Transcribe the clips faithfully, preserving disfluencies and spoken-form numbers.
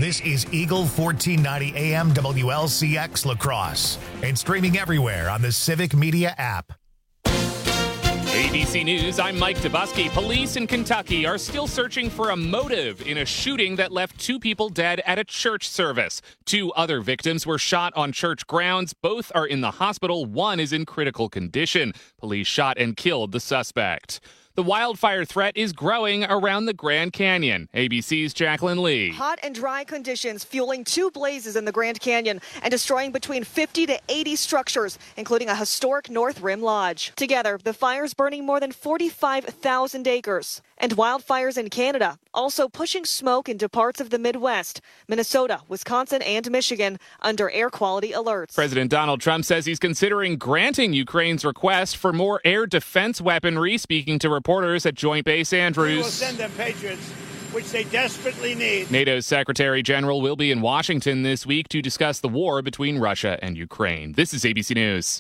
This is Eagle fourteen ninety A M W L C X La Crosse and streaming everywhere on the Civic Media app. A B C News, I'm Mike Dubusky. Police in Kentucky are still searching for a motive in a shooting that left two people dead at a church service. Two other victims were shot on church grounds. Both are in the hospital. One is in critical condition. Police shot and killed the suspect. The wildfire threat is growing around the Grand Canyon. A B C's Jacqueline Lee. Hot and dry conditions fueling two blazes in the Grand Canyon and destroying between fifty to eighty structures, including a historic North Rim Lodge. Together, the fires burning more than forty-five thousand acres. And wildfires in Canada, also pushing smoke into parts of the Midwest, Minnesota, Wisconsin, and Michigan under air quality alerts. President Donald Trump says he's considering granting Ukraine's request for more air defense weaponry, speaking to reporters at Joint Base Andrews. We will send them Patriots, which they desperately need. NATO's Secretary General will be in Washington this week to discuss the war between Russia and Ukraine. This is A B C News.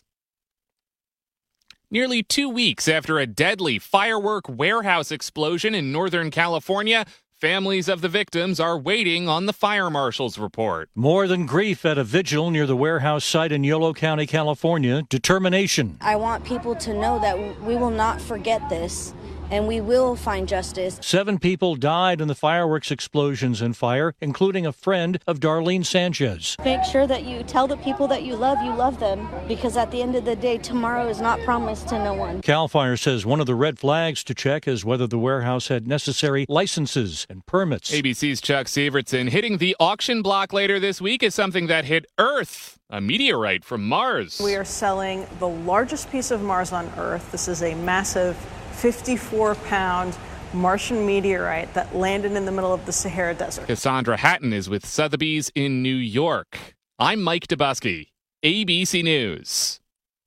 Nearly two weeks after a deadly firework warehouse explosion in Northern California, families of the victims are waiting on the fire marshal's report. More than grief at a vigil near the warehouse site in Yolo County, California, determination. I want people to know that we will not forget this. And we will find justice. Seven people died in the fireworks explosions and fire, including a friend of Darlene Sanchez. Make sure that you tell the people that you love, you love them, because at the end of the day, tomorrow is not promised to no one. CAL FIRE says one of the red flags to check is whether the warehouse had necessary licenses and permits. A B C's Chuck Severtson. Hitting the auction block later this week is something that hit Earth, a meteorite from Mars. We are selling the largest piece of Mars on Earth. This is a massive fifty-four pound Martian meteorite that landed in the middle of the Sahara Desert. Cassandra Hatton is with Sotheby's in New York. I'm Mike Dubusky, A B C News.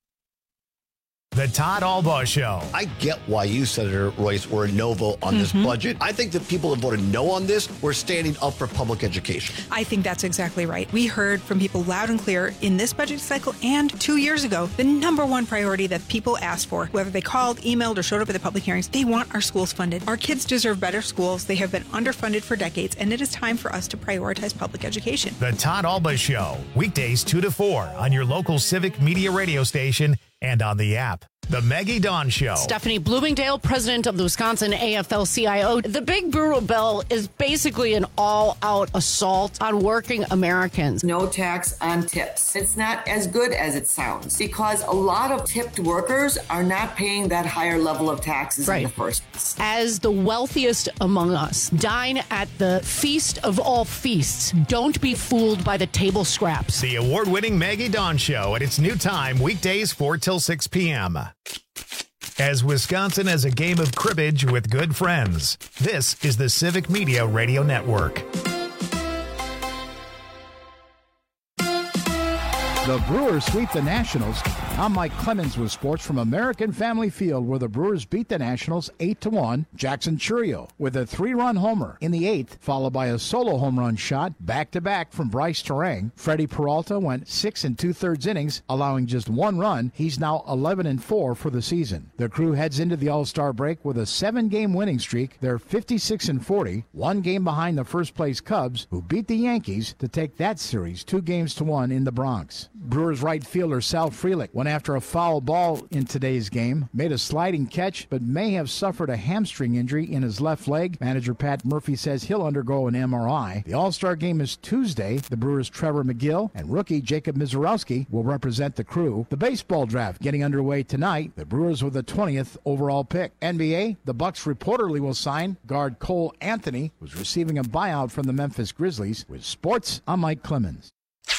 The Todd Albaugh Show. I get why you, Senator Royce, were a no vote on mm-hmm. this budget. I think that people that voted no on this were standing up for public education. I think that's exactly right. We heard from people loud and clear in this budget cycle and two years ago, the number one priority that people asked for, whether they called, emailed, or showed up at the public hearings, they want our schools funded. Our kids deserve better schools. They have been underfunded for decades, and it is time for us to prioritize public education. The Todd Albaugh Show, weekdays two to four on your local Civic Media radio station and on the app. The Maggie Dawn Show. Stephanie Bloomingdale, president of the Wisconsin A F L C I O. The Big Brutal Bill is basically an all-out assault on working Americans. No tax on tips. It's not as good as it sounds because a lot of tipped workers are not paying that higher level of taxes right. in the first place. As the wealthiest among us, dine at the feast of all feasts. Don't be fooled by the table scraps. The award-winning Maggie Dawn Show at its new time, weekdays four till six p.m. As Wisconsin has a game of cribbage with good friends, this is the Civic Media Radio Network. The Brewers sweep the Nationals. I'm Mike Clemens with sports from American Family Field, where the Brewers beat the Nationals eight to one. Jackson Churio with a three-run homer in the eighth, followed by a solo home run shot back-to-back from Bryce Terang. Freddie Peralta went six and two-thirds innings, allowing just one run. He's now eleven and four for the season. The Crew heads into the All-Star break with a seven-game winning streak. They're fifty-six and forty, one game behind the first-place Cubs, who beat the Yankees to take that series two games to one in the Bronx. Brewers right fielder Sal Frelick went after a foul ball in today's game, made a sliding catch, but may have suffered a hamstring injury in his left leg. Manager Pat Murphy says he'll undergo an M R I. The All-Star game is Tuesday. The Brewers' Trevor McGill and rookie Jacob Mizorowski will represent the Crew. The baseball draft getting underway tonight. The Brewers with the twentieth overall pick. N B A, the Bucks reportedly will sign guard Cole Anthony, who's receiving a buyout from the Memphis Grizzlies. With sports, I'm Mike Clemens.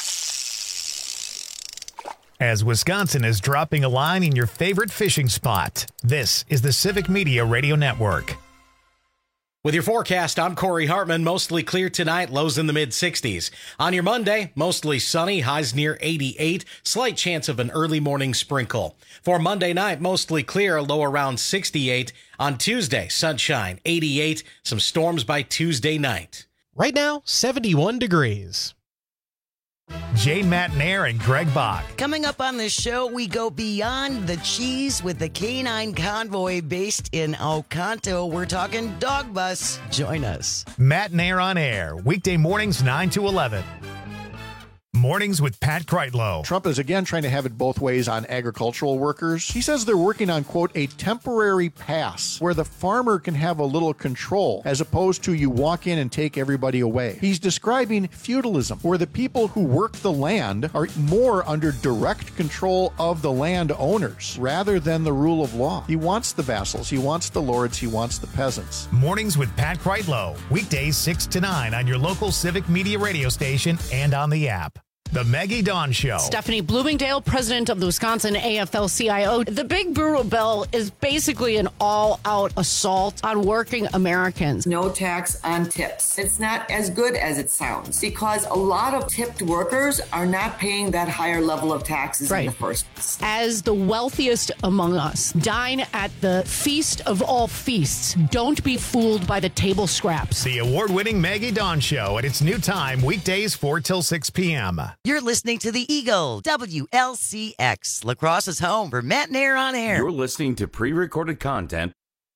As Wisconsin is dropping a line in your favorite fishing spot, this is the Civic Media Radio Network. With your forecast, I'm Corey Hartman. Mostly clear tonight, lows in the mid sixties. On your Monday, mostly sunny, highs near eighty-eight. Slight chance of an early morning sprinkle. For Monday night, mostly clear, low around sixty-eight. On Tuesday, sunshine, eighty-eight. Some storms by Tuesday night. Right now, seventy-one degrees. Jane Matnair and Greg Bach. Coming up on the show, we go beyond the cheese with the Canine Convoy based in Oconto. We're talking dog bus. Join us. Matnair on air, weekday mornings nine to eleven. Mornings with Pat Kreitlow. Trump is again trying to have it both ways on agricultural workers. He says they're working on, quote, a temporary pass where the farmer can have a little control as opposed to you walk in and take everybody away. He's describing feudalism, where the people who work the land are more under direct control of the land owners rather than the rule of law. He wants the vassals, he wants the lords, he wants the peasants. Mornings with Pat Kreitlow, weekdays six to nine on your local Civic Media radio station and on the app. The Maggie Dawn Show. Stephanie Bloomingdale, president of the Wisconsin A F L C I O. The Big Brutal Bill is basically an all-out assault on working Americans. No tax on tips. It's not as good as it sounds because a lot of tipped workers are not paying that higher level of taxes right. in the first place. As the wealthiest among us, dine at the feast of all feasts. Don't be fooled by the table scraps. The award-winning Maggie Dawn Show at its new time, weekdays four till six p.m. You're listening to the Eagle, W L C X, La Crosse's home for Matnair on air. You're listening to pre-recorded content.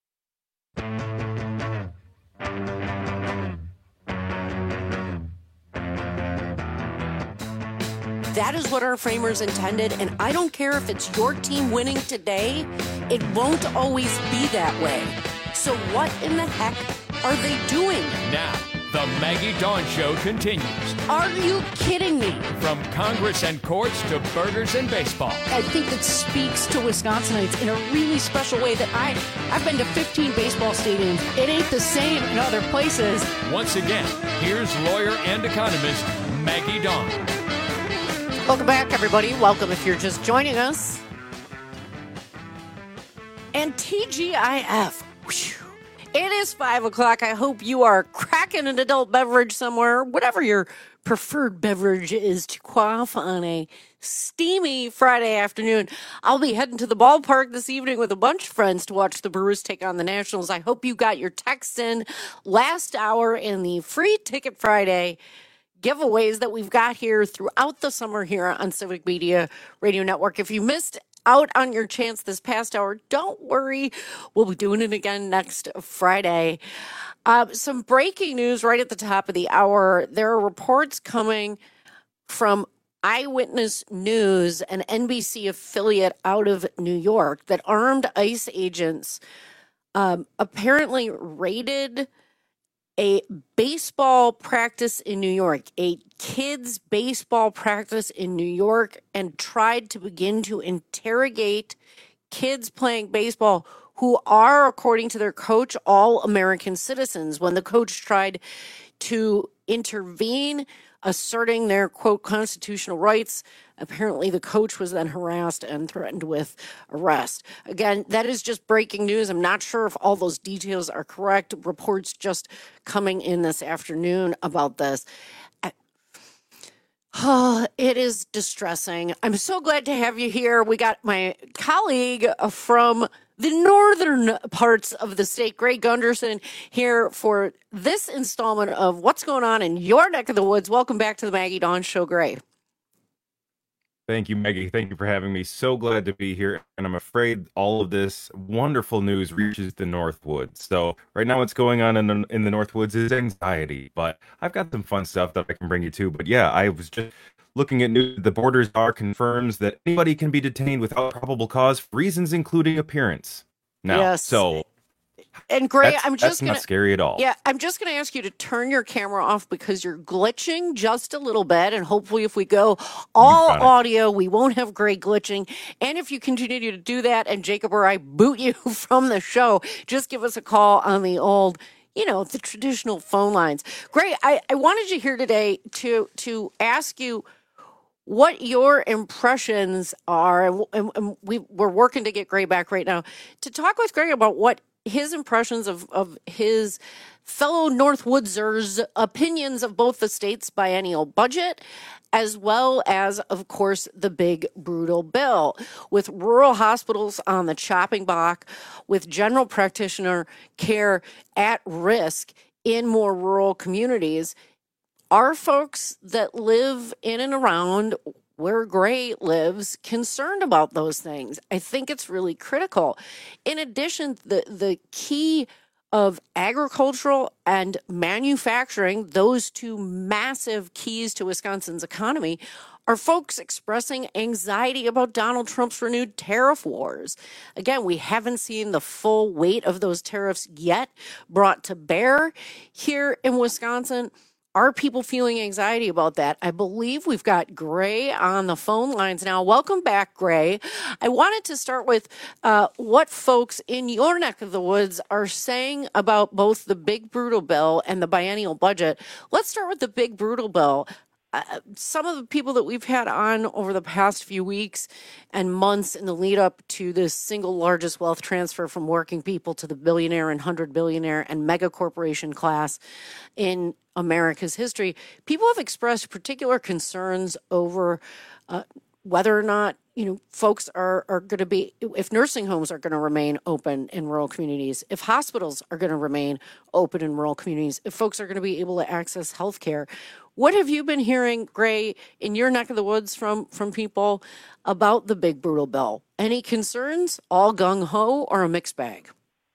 That is what our framers intended, and I don't care if it's your team winning today, it won't always be that way. So what in the heck are they doing? Now, the Maggie Dawn Show continues. Are you kidding me? From Congress and courts to burgers and baseball. I think that speaks to Wisconsinites in a really special way that I, I've been to fifteen baseball stadiums. It ain't the same in other places. Once again, here's lawyer and economist Maggie Dawn. Welcome back, everybody. Welcome if you're just joining us. And T G I F. Whew. It is five o'clock. I hope you are cracking an adult beverage somewhere, whatever your preferred beverage is to quaff on a steamy Friday afternoon. I'll be heading to the ballpark this evening with a bunch of friends to watch the Brewers take on the Nationals. I hope you got your texts in last hour in the Free Ticket Friday giveaways that we've got here throughout the summer here on Civic Media Radio Network. If you missed out on your chance this past hour, don't worry. We'll be doing it again next Friday. Uh, some breaking news right at the top of the hour. There are reports coming from Eyewitness News, an N B C affiliate out of New York, that armed ICE agents um, apparently raided a baseball practice in New York, a kids' baseball practice in New York, and tried to begin to interrogate kids playing baseball who are, according to their coach, all American citizens. When the coach tried to intervene, asserting their, quote, constitutional rights, apparently the coach was then harassed and threatened with arrest. Again, that is just breaking news. I'm not sure if all those details are correct. Reports just coming in this afternoon about this. Oh, it is distressing. I'm so glad to have you here. We got my colleague from the northern parts of the state, Gray Gunderson, here for this installment of What's Going On in Your Neck of the Woods. Welcome back to the Maggie Dawn Show, Gray. Thank you, Maggie. Thank you for having me. So glad to be here. And I'm afraid all of this wonderful news reaches the Northwoods. So right now what's going on in the, in the Northwoods is anxiety. But I've got some fun stuff that I can bring you to. But yeah, I was just looking at news. The Borders Czar confirms that anybody can be detained without probable cause for reasons including appearance. Now, yes. so... And Gray, that's, I'm just that's gonna, not scary at all. Yeah, I'm just going to ask you to turn your camera off because you're glitching just a little bit. And hopefully if we go all audio, we won't have Gray glitching. And if you continue to do that and Jacob or I boot you from the show, just give us a call on the old, you know, the traditional phone lines. Gray, I, I wanted you here today to to ask you what your impressions are. And, and, and we, we're working to get Gray back right now to talk with Gray about what his impressions of, of his fellow Northwoodsers' opinions of both the state's biennial budget, as well as, of course, the big brutal bill. With rural hospitals on the chopping block, with general practitioner care at risk in more rural communities, are folks that live in and around where Gray lives concerned about those things? I think it's really critical. In addition, the, the key of agricultural and manufacturing, those two massive keys to Wisconsin's economy, are folks expressing anxiety about Donald Trump's renewed tariff wars. Again, we haven't seen the full weight of those tariffs yet brought to bear here in Wisconsin. Are people feeling anxiety about that? I believe we've got Gray on the phone lines now. Welcome back, Gray. I wanted to start with uh, what folks in your neck of the woods are saying about both the Big Brutal Bill and the biennial budget. Let's start with the Big Brutal Bill. Uh, some of the people that we've had on over the past few weeks and months in the lead up to the single largest wealth transfer from working people to the billionaire and hundred billionaire and mega corporation class in America's history, people have expressed particular concerns over uh, whether or not, you know, folks are, are going to be, if nursing homes are going to remain open in rural communities, if hospitals are going to remain open in rural communities, if folks are going to be able to access health care. What have you been hearing, Gray, in your neck of the woods from, from people about the Big Brutal Bill? Any concerns, all gung-ho, or a mixed bag?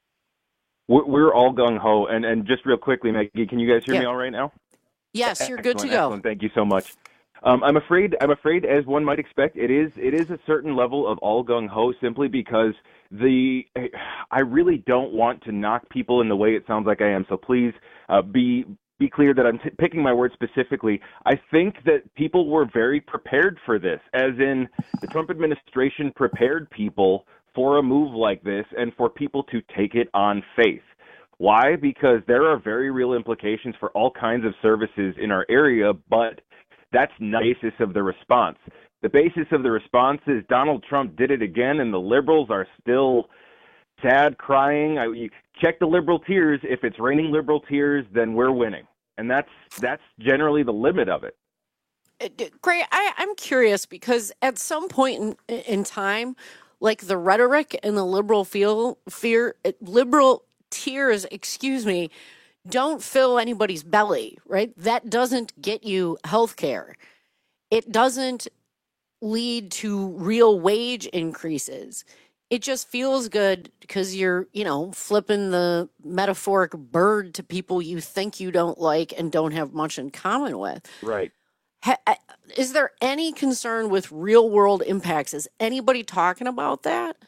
We're all gung-ho. And, and just real quickly, Maggie, can you guys hear yeah. me all right now? Yes, you're excellent, good to go. Excellent. Thank you so much. Um, I'm afraid, I'm afraid, as one might expect, it is it is a certain level of all gung-ho simply because the I really don't want to knock people in the way it sounds like I am. So please uh, be be clear that I'm t- picking my words specifically. I think that people were very prepared for this, as in the Trump administration prepared people for a move like this and for people to take it on faith. Why? Because there are very real implications for all kinds of services in our area, but that's not the basis of the response. The basis of the response is Donald Trump did it again, and the liberals are still sad, crying. I, you check the liberal tears. If it's raining liberal tears, then we're winning. And that's that's generally the limit of it. Gray, I, I'm curious because at some point in, in time, like the rhetoric and the liberal feel, fear, liberal tears, excuse me, don't fill anybody's belly, right? That doesn't get you health care. It doesn't lead to real wage increases. It just feels good because you're, you know, flipping the metaphoric bird to people you think you don't like and don't have much in common with. Right. Ha- is there any concern with real world impacts? Is anybody talking about that?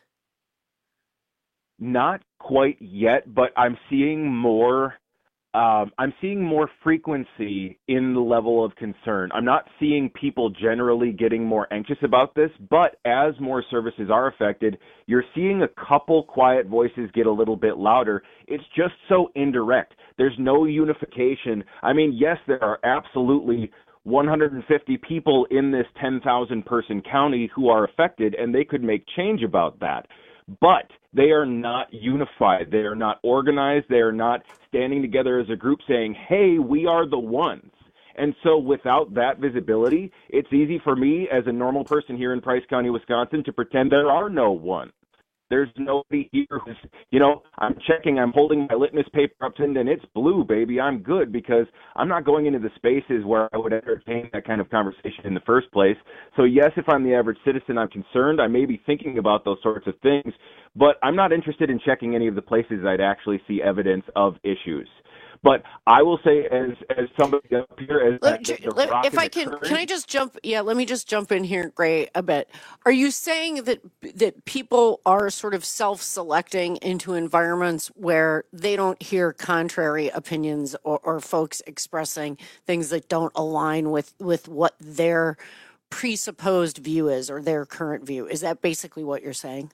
Not quite yet, but I'm seeing more. Um, I'm seeing more frequency in the level of concern. I'm not seeing people generally getting more anxious about this, but as more services are affected, you're seeing a couple quiet voices get a little bit louder. It's just so indirect. There's no unification. I mean, yes, there are absolutely one hundred fifty people in this ten thousand person county who are affected, and they could make change about that. But they are not unified. They are not organized. They are not standing together as a group saying, hey, we are the ones. And so without that visibility, it's easy for me as a normal person here in Price County, Wisconsin, to pretend there are no ones. There's nobody here who's, you know, I'm checking, I'm holding my litmus paper up and it's blue, baby. I'm good because I'm not going into the spaces where I would entertain that kind of conversation in the first place. So yes, if I'm the average citizen, I'm concerned. I may be thinking about those sorts of things, but I'm not interested in checking any of the places I'd actually see evidence of issues. But I will say, as as somebody up here, as let, the, the let, if I can, current, can I just jump? Yeah, let me just jump in here, Gray, a bit. Are you saying that that people are sort of self-selecting into environments where they don't hear contrary opinions or, or folks expressing things that don't align with with what their presupposed view is or their current view? Is that basically what you're saying?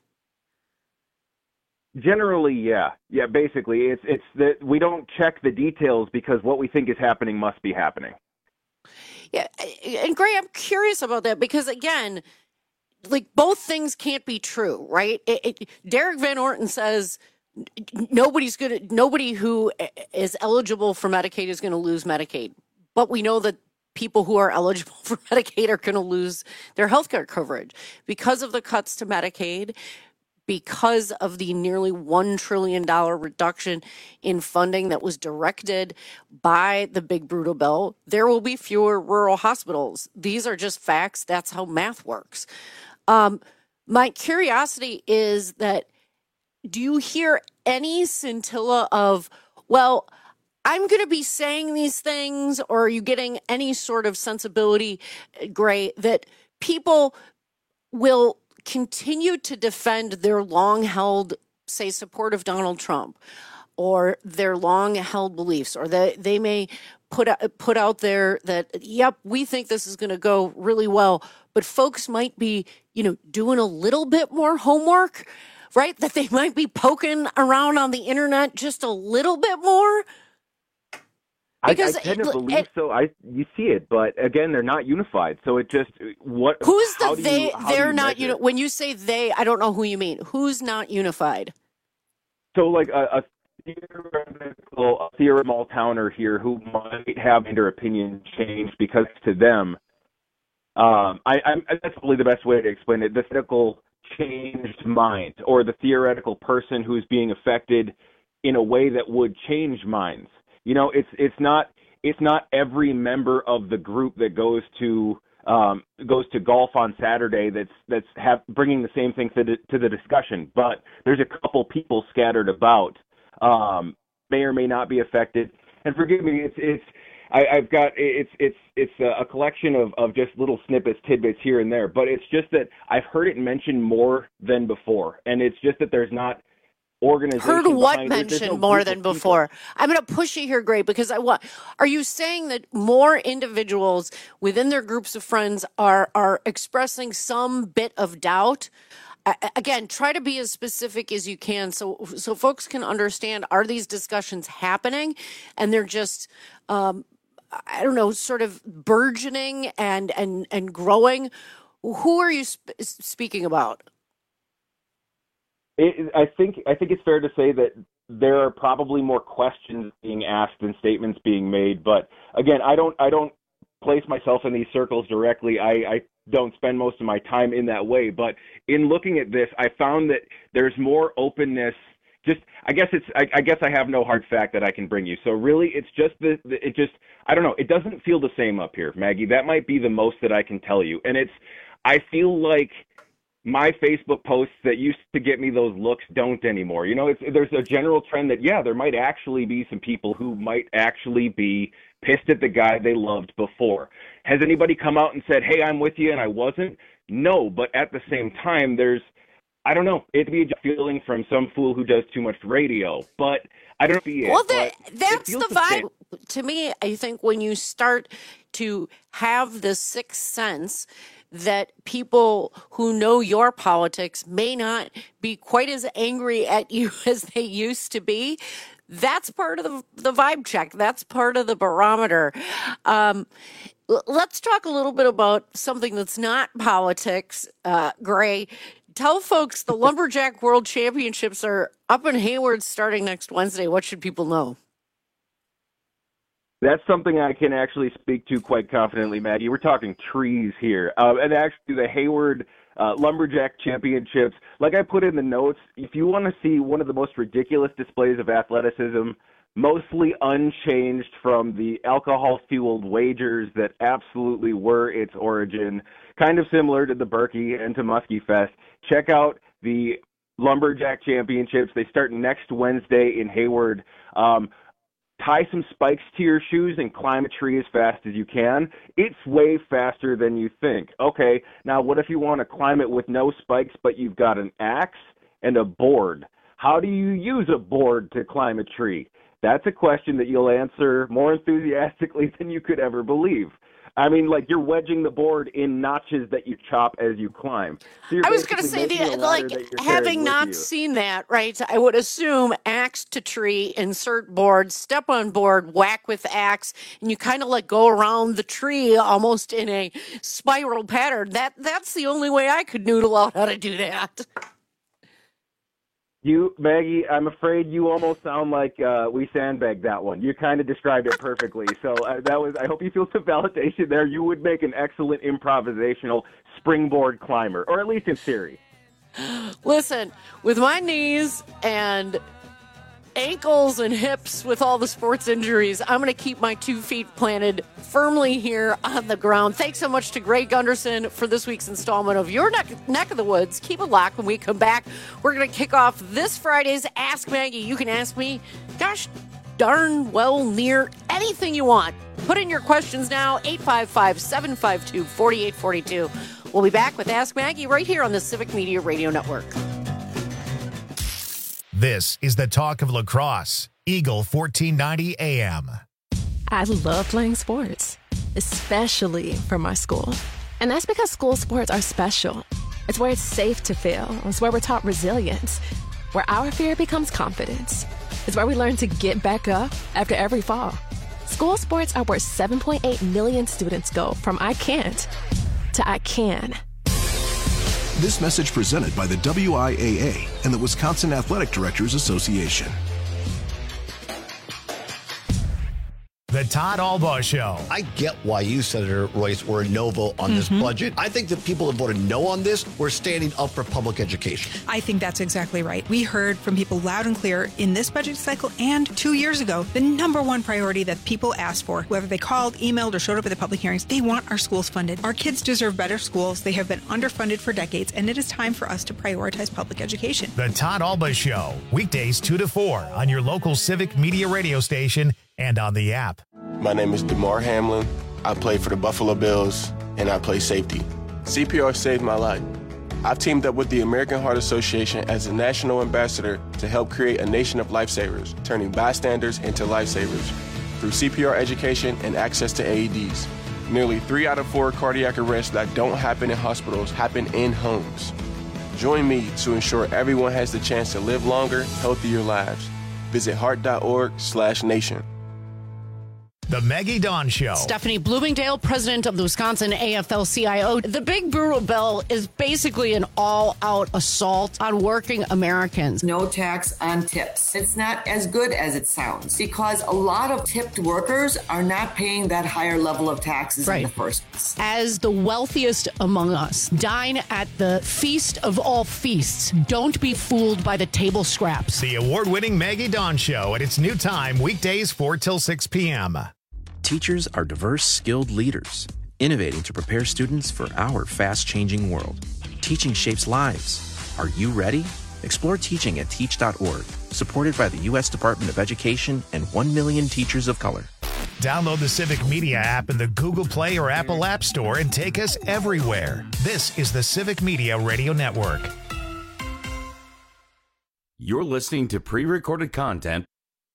Generally, yeah. Yeah, basically, it's it's that we don't check the details because what we think is happening must be happening. Yeah, and Gray, I'm curious about that because, again, like both things can't be true, right? It, it, Derek Van Orton says nobody's gonna, nobody who is eligible for Medicaid is going to lose Medicaid, but we know that people who are eligible for Medicaid are going to lose their health care coverage because of the cuts to Medicaid. because of the nearly one trillion dollars reduction in funding that was directed by the big brutal bill, there will be fewer rural hospitals. These are just facts. That's how math works. Um, my curiosity is that, do you hear any scintilla of, well, I'm going to be saying these things, or are you getting any sort of sensibility, Gray, that people will continue to defend their long-held, say, support of Donald Trump, or their long-held beliefs, or that they may put out, put out there that, yep, we think this is going to go really well, but folks might be, you know, doing a little bit more homework, right? That they might be poking around on the internet just a little bit more. Because I, I tend to believe it, so. I you see it, but again, they're not unified. So it just what? Who's the they? You, they're not. You know, when you say they, I don't know who you mean. Who's not unified? So, like a, a theoretical, a theoretical small towner here who might have their opinion changed because to them, um, I, I'm that's probably the best way to explain it. The theoretical changed mind, or the theoretical person who's being affected in a way that would change minds. You know, it's it's not it's not every member of the group that goes to um, goes to golf on Saturday that's that's have, bringing the same thing to the, to the discussion. But there's a couple people scattered about, um, may or may not be affected. And forgive me, it's it's I, I've got it's it's it's a collection of, of just little snippets, tidbits here and there. But it's just that I've heard it mentioned more than before, and it's just that there's not. Heard what mentioned no more than before? I'm going to push you here, Gray, because I want. Are you saying that more individuals within their groups of friends are are expressing some bit of doubt? I, again, try to be as specific as you can, so so folks can understand. Are these discussions happening, and they're just, um, I don't know, sort of burgeoning and and and growing? Who are you sp- speaking about? It, I think I think it's fair to say that there are probably more questions being asked than statements being made. But again, I don't I don't place myself in these circles directly. I, I don't spend most of my time in that way. But in looking at this, I found that there's more openness. Just I guess it's I, I guess I have no hard fact that I can bring you. So really, it's just the, the it just I don't know. It doesn't feel the same up here, Maggie. That might be the most that I can tell you. And it's I feel like. My Facebook posts that used to get me those looks don't anymore. You know, it's, there's a general trend that, yeah, there might actually be some people who might actually be pissed at the guy they loved before. Has anybody come out and said, hey, I'm with you and I wasn't? No, but at the same time, there's, I don't know, it'd be a feeling from some fool who does too much radio, but I don't see it. Well, that, that's the vibe. To me, I think when you start to have the sixth sense that people who know your politics may not be quite as angry at you as they used to be. That's part of the, the vibe check. That's part of the barometer. Um, l- let's talk a little bit about something that's not politics, uh, Gray. Tell folks the Lumberjack World Championships are up in Hayward starting next Wednesday. What should people know? That's something I can actually speak to quite confidently, Maggie. We're talking trees here. Uh, and actually, the Hayward uh, Lumberjack Championships, like I put in the notes, if you want to see one of the most ridiculous displays of athleticism, mostly unchanged from the alcohol-fueled wagers that absolutely were its origin, kind of similar to the Berkey and to Muskie Fest, check out the Lumberjack Championships. They start next Wednesday in Hayward. Um, Tie some spikes to your shoes and climb a tree as fast as you can. It's way faster than you think. Okay, now what if you want to climb it with no spikes, but you've got an axe and a board? How do you use a board to climb a tree? That's a question that you'll answer more enthusiastically than you could ever believe. I mean, like, you're wedging the board in notches that you chop as you climb. So I was going to say, the, like, having not seen that, right, I would assume axe to tree, insert board, step on board, whack with axe, and you kind of, like, go around the tree almost in a spiral pattern. That That's the only way I could noodle out how to do that. You, Maggie, I'm afraid you almost sound like uh, we sandbagged that one. You kind of described it perfectly. So uh, that was. I hope you feel some validation there. You would make an excellent improvisational springboard climber, or at least in theory. Listen, with my knees and ankles and hips with all the sports injuries, I'm going to keep my two feet planted firmly here on the ground. Thanks so much to Greg Gunderson for this week's installment of Your Neck, Neck of the Woods. Keep it locked. When we come back, we're going to kick off this Friday's Ask Maggie. You can ask me, gosh darn well, near anything you want. Put in your questions now, eight five five, seven five two, four eight four two. We'll be back with Ask Maggie right here on the Civic Media Radio Network. This is the talk of lacrosse. Eagle fourteen ninety A M. I love playing sports, especially for my school. And that's because school sports are special. It's where it's safe to fail. It's where we're taught resilience, where our fear becomes confidence. It's where we learn to get back up after every fall. School sports are where seven point eight million students go from I can't to I can. This message presented by the W I A A and the Wisconsin Athletic Directors Association. The Todd Albaugh Show. I get why you, Senator Royce, were a no vote on this Mhm. budget. I think the people that voted no on this were standing up for public education. I think that's exactly right. We heard from people loud and clear in this budget cycle and two years ago, the number one priority that people asked for, whether they called, emailed, or showed up at the public hearings, they want our schools funded. Our kids deserve better schools. They have been underfunded for decades, and it is time for us to prioritize public education. The Todd Albaugh Show. Weekdays two to four on your local Civic Media radio station and on the app. My name is DeMar Hamlin. I play for the Buffalo Bills, and I play safety. C P R saved my life. I've teamed up with the American Heart Association as a national ambassador to help create a nation of lifesavers, turning bystanders into lifesavers through C P R education and access to A E Ds. Nearly three out of four cardiac arrests that don't happen in hospitals happen in homes. Join me to ensure everyone has the chance to live longer, healthier lives. Visit heart.org slash nation. The Maggie Dawn Show. Stephanie Bloomingdale, president of the Wisconsin A F L C I O. The Big Brutal Bill is basically an all-out assault on working Americans. No tax on tips. It's not as good as it sounds because a lot of tipped workers are not paying that higher level of taxes Right. in the first place. As the wealthiest among us, dine at the feast of all feasts. Don't be fooled by the table scraps. The award-winning Maggie Dawn Show at its new time, weekdays four till six p.m. Teachers are diverse, skilled leaders, innovating to prepare students for our fast-changing world. Teaching shapes lives. Are you ready? Explore teaching at teach dot org, supported by the U S Department of Education and one million teachers of color. Download the Civic Media app in the Google Play or Apple App Store and take us everywhere. This is the Civic Media Radio Network. You're listening to pre-recorded content.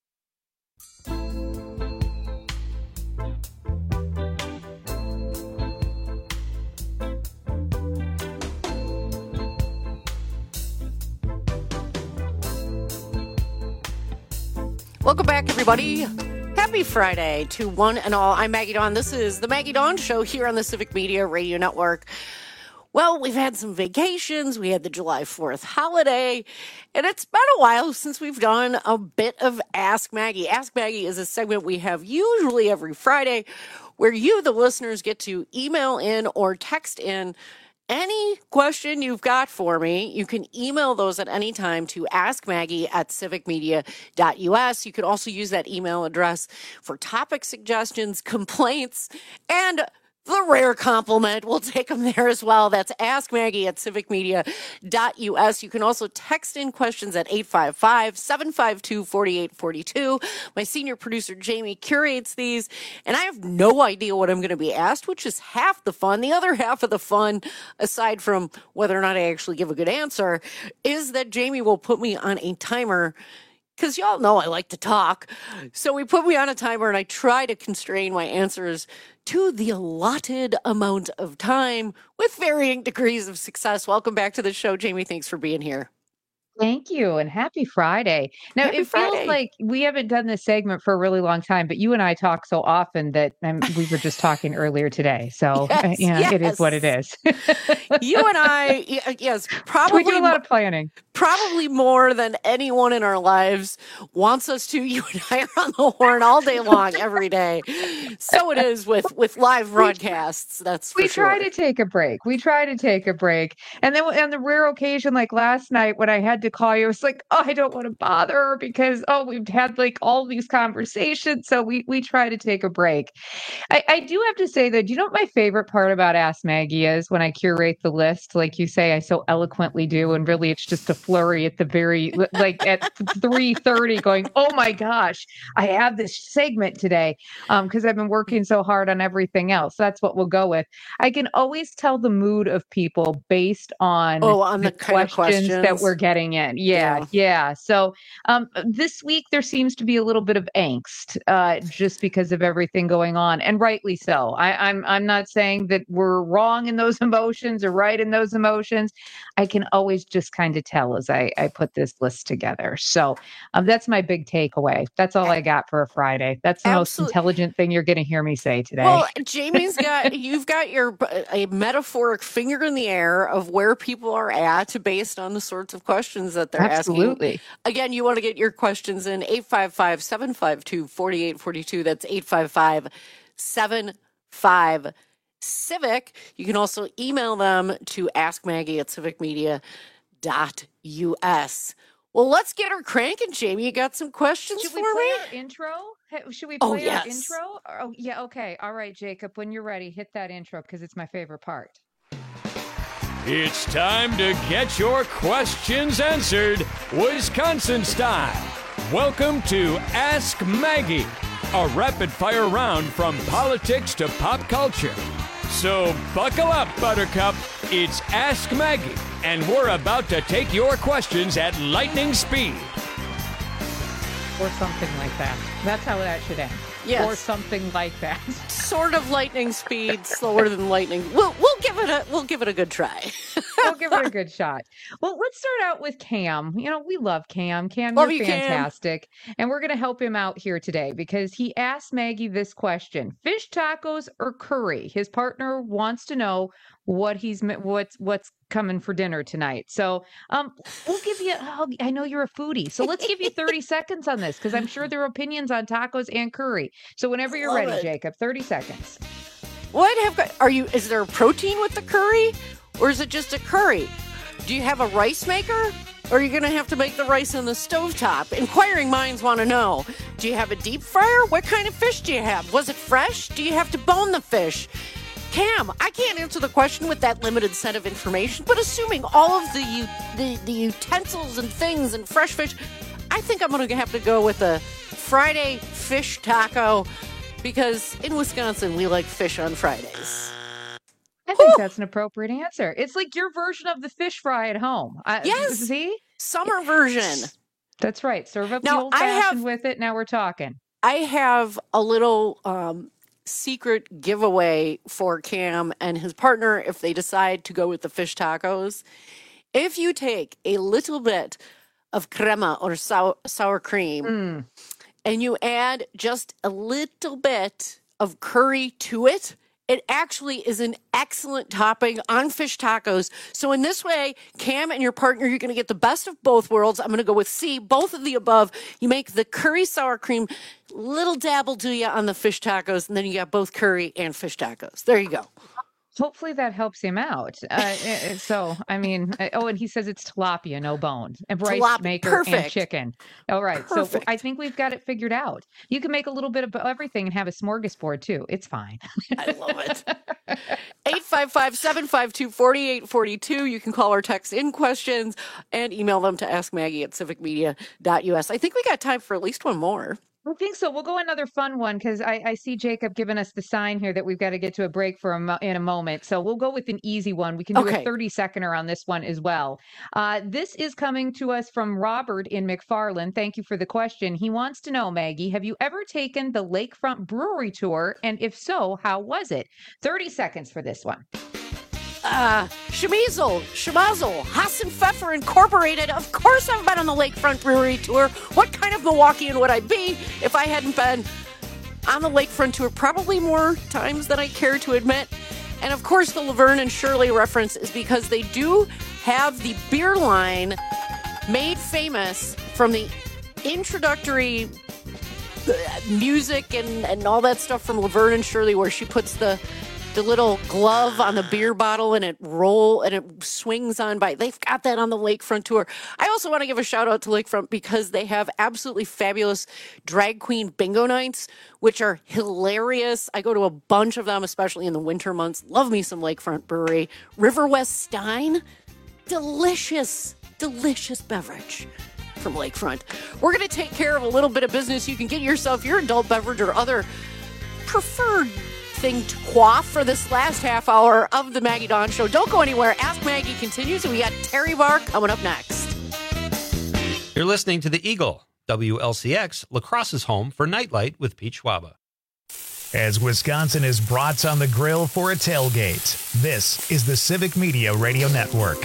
Welcome back, everybody. Happy Friday to one and all. I'm Maggie Dawn. This is the Maggie Dawn Show here on the Civic Media Radio Network. Well, we've had some vacations. We had the July fourth holiday, and it's been a while since we've done a bit of Ask Maggie. Ask Maggie is a segment we have usually every Friday where you, the listeners, get to email in or text in any question you've got for me. You can email those at any time to askmaggie at civic media dot u s. You could also use that email address for topic suggestions, complaints, and the rare compliment. We'll take them there as well. That's askmaggie at civic media dot u s. You can also text in questions at eight five five, seven five two, four eight four two. My senior producer, Jamie, curates these, and I have no idea what I'm going to be asked, which is half the fun. The other half of the fun, aside from whether or not I actually give a good answer, is that Jamie will put me on a timer, because y'all know I like to talk. So we put me on a timer, and I try to constrain my answers to the allotted amount of time with varying degrees of success. Welcome back to the show, Jamie. Thanks for being here. Thank you, and happy Friday. Now, Happy it feels Friday. like we haven't done this segment for a really long time, but you and I talk so often that um, we were just talking earlier today. So, uh, Yes, yeah, it is what it yes. is. You and I, y- yes, probably We do a lot of planning. probably more than anyone in our lives wants us to. You and I are on the horn all day long, every day. So it is with with live broadcasts. That's for We sure. try to take a break. We try to take a break. And then on the rare occasion, like last night when I had to call you, it was like, oh, I don't want to bother her because, oh, we've had like all these conversations. So we we try to take a break. I, I do have to say that, do you know what my favorite part about Ask Maggie is when I curate the list, like you say, I so eloquently do, and really it's just a flurry at the very, like at three thirty going, oh my gosh, I have this segment today um, because I've been working so hard on everything else. That's what we'll go with. I can always tell the mood of people based on, Oh, on the kind of questions that questions. we're getting in. Yeah, Yeah. yeah. So um, this week there seems to be a little bit of angst uh, just because of everything going on, and rightly so. I, I'm I'm not saying that we're wrong in those emotions or right in those emotions. I can always just kind of tell as I, I put this list together. So um, that's my big takeaway. That's all I got for a Friday. That's the most Absolute- intelligent thing you're going to hear me say today. Well, Jamie's got you've got your a metaphoric finger in the air of where people are at based on the sorts of questions that they're Absolutely. asking. Again, you want to get your questions in eight five five, seven five two, four eight four two. That's eight five five, seven five Civic. You can also email them to askmaggie at civicmedia dot U S. Well, let's get her cranking, Jamie. You got some questions Should for we play me? our intro? Hey, Should we Oh, play our yes. intro? Oh, yeah. Okay. All right, Jacob. When you're ready, hit that intro because it's my favorite part. It's time to get your questions answered, Wisconsin style. Welcome to Ask Maggie, a rapid fire round from politics to pop culture. So buckle up, Buttercup. It's Ask Maggie, and we're about to take your questions at lightning speed. Or something like that. That's how that should end. Yes. Or something like that. Sort of lightning speed, slower than lightning. We'll we'll give it a we'll give it a good try. We'll give it a good shot. Well, let's start out with Cam. You know, we love Cam. Cam, Love you're you, Cam. fantastic. And we're going to help him out here today because he asked Maggie this question: fish tacos or curry? His partner wants to know what he's what's what's coming for dinner tonight. So, um, we'll give you. Oh, I know you're a foodie, so let's give you thirty seconds on this because I'm sure there are opinions on tacos and curry. So, whenever you're Love ready, it. Jacob, thirty seconds. What have are you? Is there protein with the curry, or is it just a curry? Do you have a rice maker, or are you going to have to make the rice on the stovetop? Inquiring minds want to know. Do you have a deep fryer? What kind of fish do you have? Was it fresh? Do you have to bone the fish? Cam, I can't answer the question with that limited set of information, but assuming all of the u- the, the utensils and things and fresh fish, I think I'm going to have to go with a Friday fish taco because in Wisconsin we like fish on Fridays. I think that's an appropriate answer. It's like your version of the fish fry at home. I, Yes. See? Summer version. That's right. Serve up Now, the old I have- fashioned with it. Now we're talking. I have a little um, secret giveaway for Cam and his partner if they decide to go with the fish tacos. If you take a little bit of crema or sour, sour cream Mm. and you add just a little bit of curry to it, it actually is an excellent topping on fish tacos. So in this way, Cam and your partner, you're going to get the best of both worlds. I'm going to go with C, both of the above. You make the curry sour cream, little dabble do you on the fish tacos, and then you got both curry and fish tacos. There you go. Hopefully that helps him out. Uh, uh, so, I mean, uh, oh, and he says it's tilapia, no bone, and rice Tilapia, maker and perfect. chicken. All right. Perfect. So I think we've got it figured out. You can make a little bit of everything and have a smorgasbord too. It's fine. I love it. eight five five, seven five two, four eight four two. You can call or text in questions and email them to askmaggie at civicmedia dot U S. I think we got time for at least one more. I think so. We'll go another fun one because I, I see Jacob giving us the sign here that we've got to get to a break for a mo- in a moment. So we'll go with an easy one. We can do Okay. a thirty seconder on this one as well. Uh, this is coming to us from Robert in McFarland. Thank you for the question. He wants to know, Maggie, have you ever taken the Lakefront Brewery tour? And if so, how was it? thirty seconds for this one. Uh, Shemizel, Shemazel, Hassan Pfeffer Incorporated. Of course I've been on the Lakefront Brewery Tour. What kind of Milwaukeean would I be if I hadn't been on the Lakefront Tour? Probably more times than I care to admit. And of course the Laverne and Shirley reference is because they do have the beer line made famous from the introductory music and, and all that stuff from Laverne and Shirley, where she puts the the little glove on the beer bottle and it roll and it swings on by. They've got that on the Lakefront Tour. I also want to give a shout out to Lakefront because they have absolutely fabulous drag queen bingo nights, which are hilarious. I go to a bunch of them, especially in the winter months. Love me some Lakefront Brewery. River West Stein, delicious, delicious beverage from Lakefront. We're going to take care of a little bit of business. You can get yourself your adult beverage or other preferred thing to quaff for this last half hour of the Maggie Dawn Show. Don't go anywhere. Ask Maggie continues, and we got Terry Barr coming up next. You're listening to The Eagle, W L C X, La Crosse's home for Nightlight with Pete Schwaba. As Wisconsin is brats on the grill for a tailgate, this is the Civic Media Radio Network.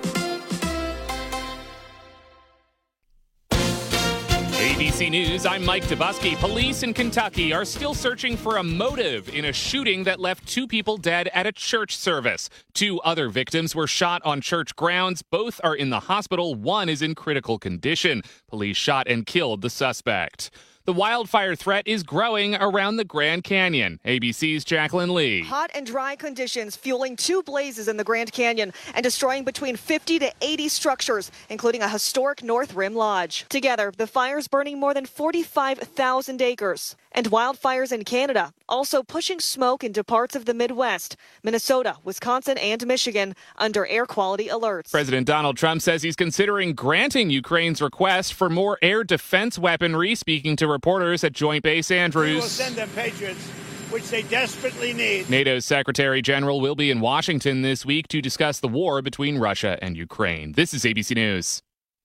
A B C News, I'm Mike Dubusky. Police in Kentucky are still searching for a motive in a shooting that left two people dead at a church service. Two other victims were shot on church grounds. Both are in the hospital. One is in critical condition. Police shot and killed the suspect. The wildfire threat is growing around the Grand Canyon. A B C's Jacqueline Lee. Hot and dry conditions fueling two blazes in the Grand Canyon and destroying between fifty to eighty structures, including a historic North Rim Lodge. Together, the fires burning more than forty-five thousand acres. And wildfires in Canada, also pushing smoke into parts of the Midwest, Minnesota, Wisconsin, and Michigan under air quality alerts. President Donald Trump says he's considering granting Ukraine's request for more air defense weaponry. Speaking to reporters at Joint Base Andrews. We will send them Patriots, which they desperately need. NATO's Secretary General will be in Washington this week to discuss the war between Russia and Ukraine. This is A B C News.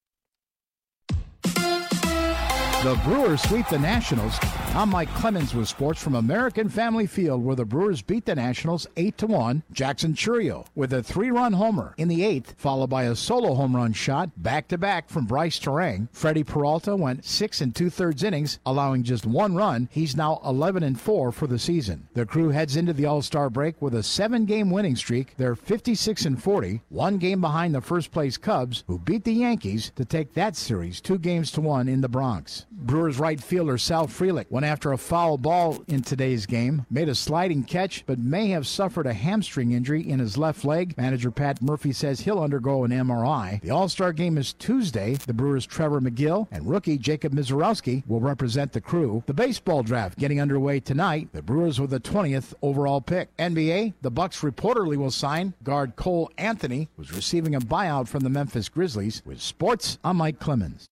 The Brewers sweep the Nationals. I'm Mike Clemens with sports from American Family Field, where the Brewers beat the Nationals eight to one. Jackson Churio with a three-run homer in the eighth, followed by a solo home run shot back-to-back from Bryce Terang. Freddie Peralta went six and two-thirds innings, allowing just one run. He's now eleven and four for the season. The Crew heads into the All-Star break with a seven-game winning streak. They're fifty-six and forty, one game behind the first-place Cubs, who beat the Yankees to take that series two games to one in the Bronx. Brewers right fielder Sal Frelick went after a foul ball in today's game, made a sliding catch, but may have suffered a hamstring injury in his left leg. Manager Pat Murphy says he'll undergo an M R I. The All-Star game is Tuesday. The Brewers' Trevor McGill and rookie Jacob Mizorowski will represent the Crew. The baseball draft getting underway tonight. The Brewers with the twentieth overall pick. N B A, the Bucks reportedly will sign guard Cole Anthony, who's receiving a buyout from the Memphis Grizzlies. With sports, I'm Mike Clemens.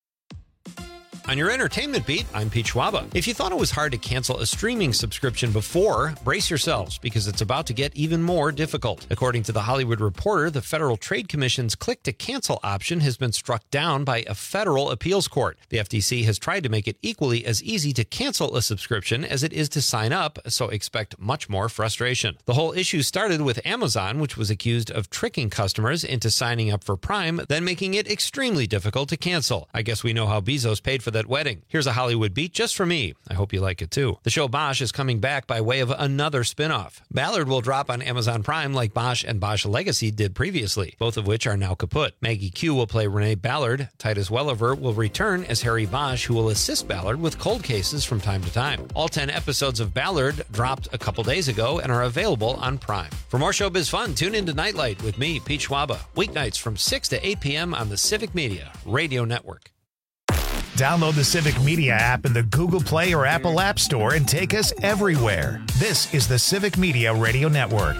On your entertainment beat, I'm Pete Schwaba. If you thought it was hard to cancel a streaming subscription before, brace yourselves because it's about to get even more difficult. According to The Hollywood Reporter, the Federal Trade Commission's click-to-cancel option has been struck down by a federal appeals court. The F T C has tried to make it equally as easy to cancel a subscription as it is to sign up, so expect much more frustration. The whole issue started with Amazon, which was accused of tricking customers into signing up for Prime, then making it extremely difficult to cancel. I guess we know how Bezos paid for that wedding. Here's a Hollywood beat just for me. I hope you like it too. The show Bosch is coming back by way of another spin-off. Ballard will drop on Amazon Prime like Bosch and Bosch Legacy did previously, both of which are now kaput. Maggie Q will play Renee Ballard. Titus Welliver will return as Harry Bosch, who will assist Ballard with cold cases from time to time. All ten episodes of Ballard dropped a couple days ago and are available on Prime. For more showbiz fun, tune into Nightlight with me, Pete Schwaba, weeknights from six to eight p.m. on the Civic Media Radio Network. Download the Civic Media app in the Google Play or Apple App Store and take us everywhere. This is the Civic Media Radio Network.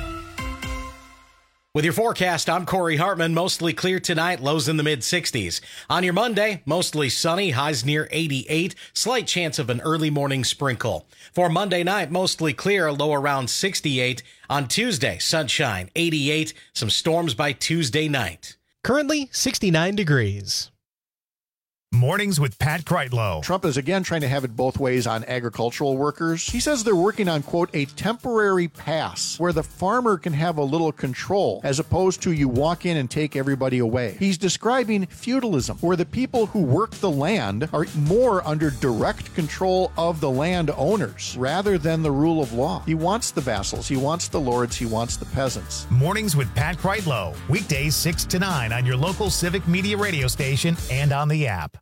With your forecast, I'm Corey Hartman. Mostly clear tonight, lows in the mid sixties. On your Monday, mostly sunny, highs near eighty-eight, slight chance of an early morning sprinkle. For Monday night, mostly clear, low around sixty-eight. On Tuesday, sunshine, eighty-eight, some storms by Tuesday night. Currently, sixty-nine degrees. Mornings with Pat Kreitlow. Trump is again trying to have it both ways on agricultural workers. He says they're working on, quote, a temporary pass where the farmer can have a little control as opposed to you walk in and take everybody away. He's describing feudalism, where the people who work the land are more under direct control of the land owners rather than the rule of law. He wants the vassals, he wants the lords, he wants the peasants. Mornings with Pat Kreitlow. Weekdays six to nine on your local Civic Media radio station and on the app.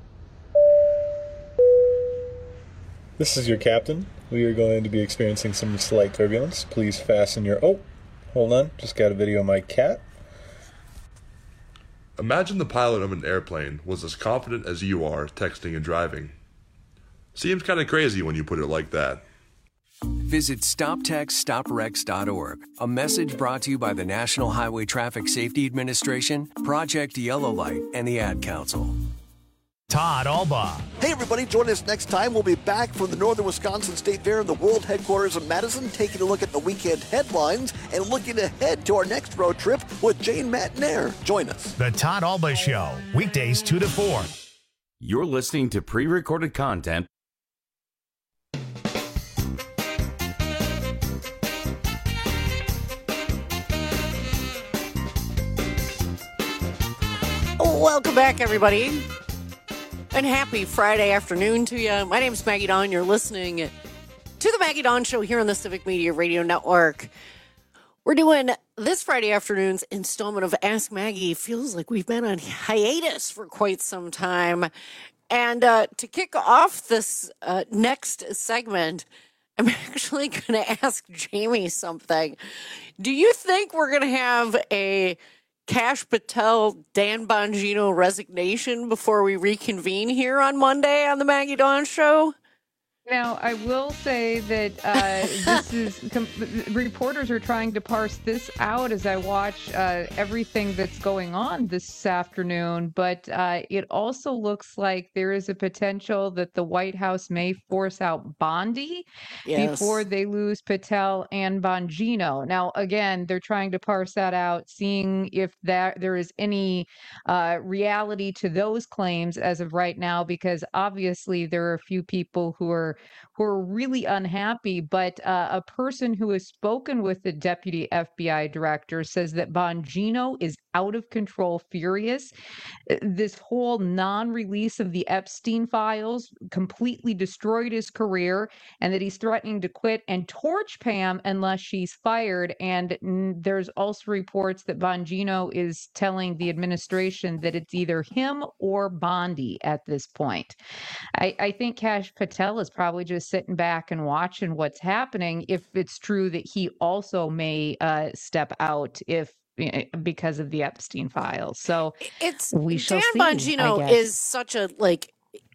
This is your captain. We are going to be experiencing some slight turbulence. Please fasten your... Oh, hold on. Just got a video of my cat. Imagine the pilot of an airplane was as confident as you are texting and driving. Seems kind of crazy when you put it like that. Visit stop text stop wrecks dot org. A message brought to you by the National Highway Traffic Safety Administration, Project Yellow Light, and the Ad Council. Todd Alba. Hey, everybody, join us next time. We'll be back from the Northern Wisconsin State Fair in the world headquarters of Madison, taking a look at the weekend headlines and looking ahead to our next road trip with Jane Matnair. Join us. The Todd Alba Show, weekdays two to four. You're listening to pre-recorded content. Welcome back, everybody. And happy Friday afternoon to you. My name is Maggie Dawn. You're listening to the Maggie Dawn Show here on the Civic Media Radio Network. We're doing this Friday afternoon's installment of Ask Maggie. Feels like we've been on hiatus for quite some time. And uh, to kick off this uh, next segment, I'm actually going to ask Jamie something. Do you think we're going to have a Kash Patel, Dan Bongino resignation before we reconvene here on Monday on the Maggie Dawn Show? Now, I will say that uh, this is com- reporters are trying to parse this out as I watch uh, everything that's going on this afternoon. But uh, it also looks like there is a potential that the White House may force out Bondi Yes. before they lose Patel and Bongino. Now, again, they're trying to parse that out, seeing if that there is any uh, reality to those claims as of right now, because obviously there are a few people who are who are really unhappy. But uh, a person who has spoken with the deputy F B I director says that Bongino is out of control, furious. This whole non-release of the Epstein files completely destroyed his career, and that he's threatening to quit and torch Pam unless she's fired. And mm, there's also reports that Bongino is telling the administration that it's either him or Bondi at this point. I, I think Kash Patel is probably just sitting back and watching what's happening, if it's true that he also may uh, step out if because of the Epstein files. So it's we shall Dan see, Bongino I guess. is such a like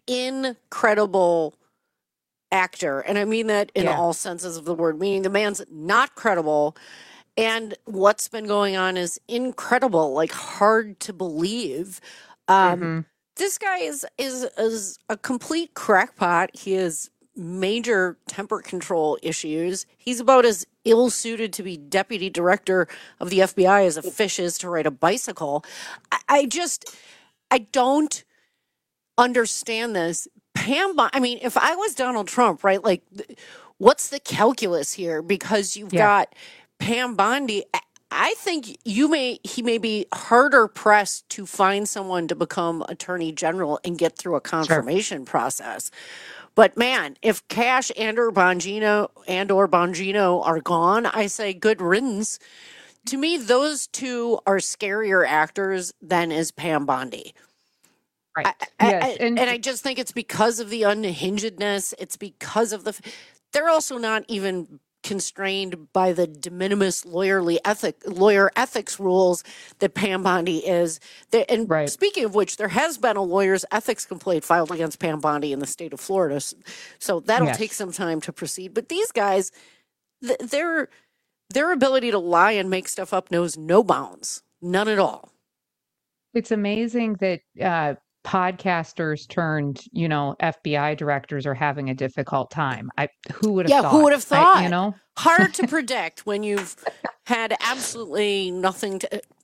incredible actor, and I mean that in Yeah. all senses of the word, meaning the man's not credible, and what's been going on is incredible, like hard to believe. Um, Mm-hmm. This guy is is is a complete crackpot. He has major temper control issues. He's about as ill-suited to be deputy director of the F B I as a fish is to ride a bicycle. I, I just, I don't understand this. Pam, Bon- I mean, if I was Donald Trump, right, like, th- what's the calculus here? Because you've Yeah. got Pam Bondi. I- I think you may he may be harder pressed to find someone to become attorney general and get through a confirmation process. But man, if Kash and or Bongino and or Bongino are gone, I say good riddance. To me, those two are scarier actors than is Pam Bondi. Right. I, I- Yes, I- and- and I just think it's because of the unhingedness. It's because of the. They're also not even constrained by the de minimis lawyerly ethic lawyer ethics rules that Pam Bondi is. There, and speaking of which, there has been a lawyer's ethics complaint filed against Pam Bondi in the state of Florida, S- so that'll Yes. take some time to proceed. But these guys, th- their their ability to lie and make stuff up knows no bounds, none at all. It's amazing that uh, podcasters turned, you know, F B I directors are having a difficult time. I who would have Yeah, thought? who would have I- thought? you know, Hard to predict when you've had absolutely nothing to.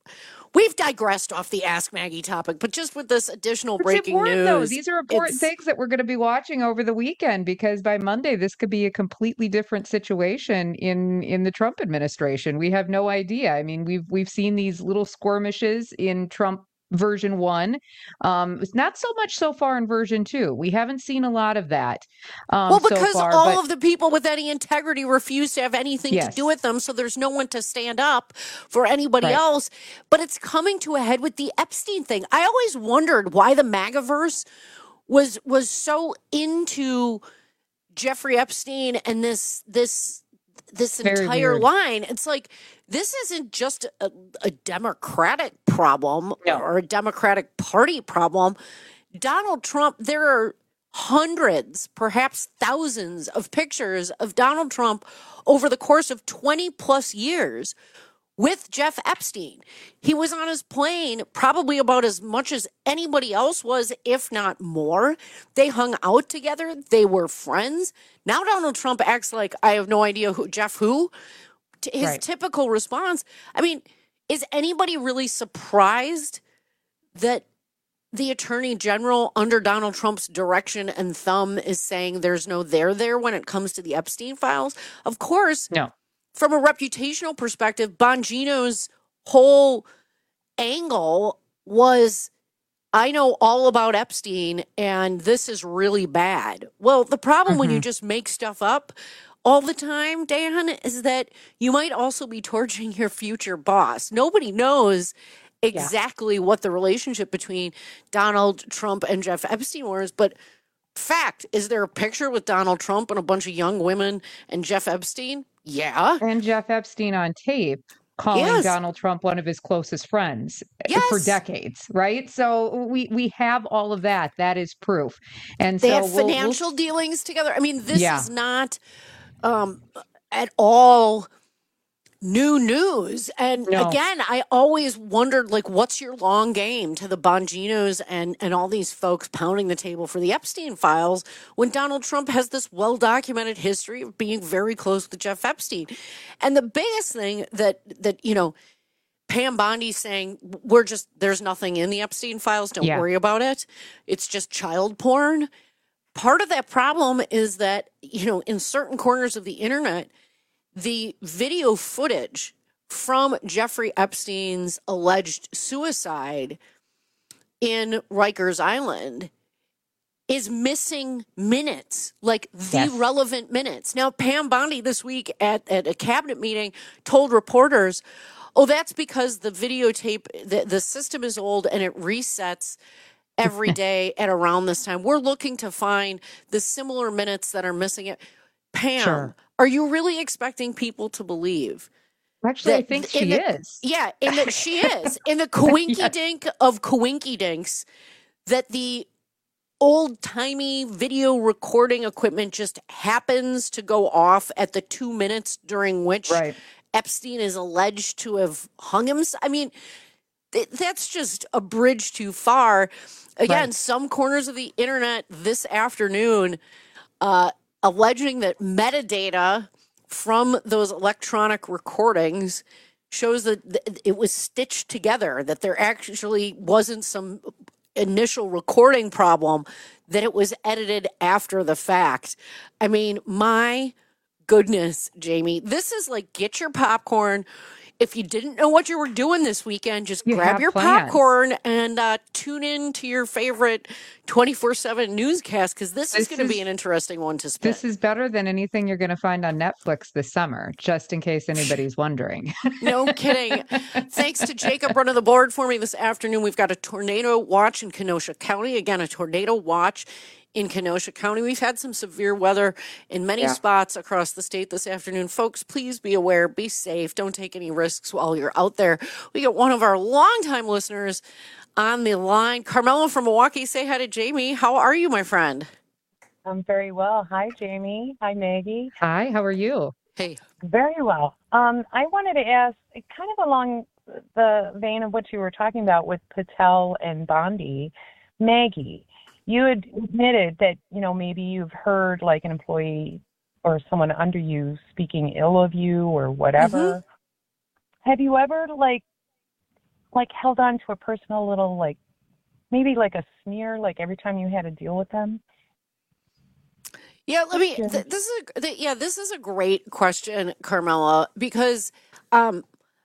We've digressed off the Ask Maggie topic, but just with this additional It's breaking important, news. though. These are important it's- things that we're going to be watching over the weekend, because by Monday this could be a completely different situation in in the Trump administration. We have no idea. I mean, we've we've seen these little skirmishes in Trump version one. Um, it's not so much so far in version two. We haven't seen a lot of that. Um, well, so because far, all but- of the people with any integrity refuse to have anything Yes. to do with them, so there's no one to stand up for anybody Right. else. But it's coming to a head with the Epstein thing. I always wondered why the MAGAverse was was so into Jeffrey Epstein and this this this Very entire weird. line. It's like, this isn't just a, a Democratic problem or a Democratic Party problem. Donald Trump, there are hundreds, perhaps thousands of pictures of Donald Trump over the course of twenty plus years with Jeff Epstein. He was on his plane probably about as much as anybody else was, if not more. They hung out together. They were friends. Now Donald Trump acts like, I have no idea who Jeff who. T- His Right. typical response. I mean, is anybody really surprised that the attorney general under Donald Trump's direction and thumb is saying there's no there there when it comes to the Epstein files? Of course, no. From a reputational perspective, Bongino's whole angle was, I know all about Epstein and this is really bad. Well, the problem when you Mhm. just make stuff up all the time, Dan, is that you might also be torching your future boss. Nobody knows exactly what the relationship between Donald Trump and Jeff Epstein was, but fact, is there a picture with Donald Trump and a bunch of young women and Jeff Epstein? Yeah. And Jeff Epstein on tape calling Yes. Donald Trump one of his closest friends uh, for Yes. decades, right? So we we have all of that. That is proof. And They so have we'll- we'll- financial dealings together. I mean, this Yeah. is not um, at all new news. And No. again, I always wondered, like, what's your long game to the Bonginos and, and all these folks pounding the table for the Epstein files when Donald Trump has this well-documented history of being very close to Jeff Epstein. And the biggest thing that, that you know, Pam Bondi saying, we're just, there's nothing in the Epstein files, don't Yeah. worry about it. It's just child porn. Part of that problem is that, you know, in certain corners of the internet, the video footage from Jeffrey Epstein's alleged suicide in Rikers Island is missing minutes, like the Yes. relevant minutes. Now, Pam Bondi this week at, at a cabinet meeting told reporters, oh, that's because the videotape, the, the system is old and it resets every day at around this time. We're looking to find the similar minutes that are missing it. Pam, Sure. are you really expecting people to believe? Actually, I that think in she the- is. Yeah, in that she is. In the coinky dink of coinky dinks, that the old timey video recording equipment just happens to go off at the two minutes during which Right. Epstein is alleged to have hung himself. I mean, th- that's just a bridge too far. Again, Right. some corners of the internet this afternoon uh, alleging that metadata from those electronic recordings shows that th- it was stitched together, that there actually wasn't some initial recording problem, that it was edited after the fact. I mean, my goodness, Jamie, this is like, get your popcorn. If you didn't know what you were doing this weekend, just You grab have your plans. popcorn and uh, tune in to your favorite twenty-four seven newscast, because this, is This going to be is- an interesting one to spin. This is better than anything you're going to find on Netflix this summer, just in case anybody's wondering. No kidding. Thanks to Jacob running the board for me this afternoon. We've got a tornado watch in Kenosha County. Again, a tornado watch in Kenosha County. We've had some severe weather in many Yeah. spots across the state this afternoon. Folks, please be aware, be safe, don't take any risks while you're out there. We got one of our longtime listeners on the line. Carmelo from Milwaukee, say hi to Jamie. How are you, my friend? I'm very well. Hi, Jamie. Hi, Maggie. Hi, how are you? Hey. Very well. Um, I wanted to ask, kind of along the vein of what you were talking about with Patel and Bondi, Maggie, you had admitted that, you know, maybe you've heard like an employee or someone under you speaking ill of you or whatever. Have you ever like like held on to a personal little, like, maybe like a sneer, like every time you had to deal with them? Yeah, let me. Th- this is a, th- yeah, this is a great question, Carmela, because um,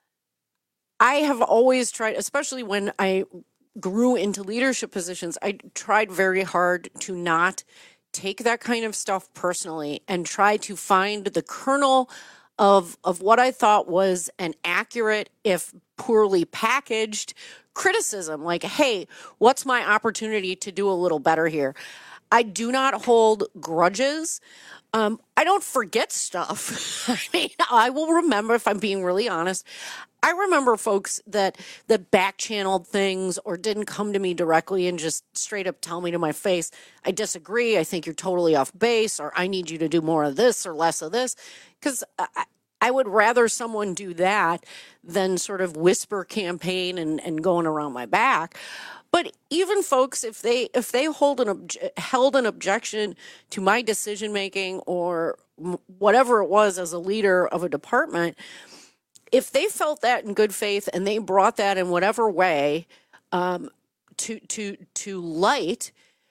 I have always tried, especially when I grew into leadership positions, I tried very hard to not take that kind of stuff personally and try to find the kernel of of what I thought was an accurate, if poorly packaged, criticism. Like, hey, what's my opportunity to do a little better here? I do not hold grudges. Um, I don't forget stuff. I mean, I will remember, if I'm being really honest. I remember folks that that back-channeled things or didn't come to me directly and just straight up tell me to my face, I disagree, I think you're totally off base, or I need you to do more of this or less of this. Because I, I would rather someone do that than sort of whisper campaign and, and going around my back. But even folks, if they if they hold an obje- held an objection to my decision making or m- whatever it was as a leader of a department, if they felt that in good faith and they brought that in whatever way um, to to to light,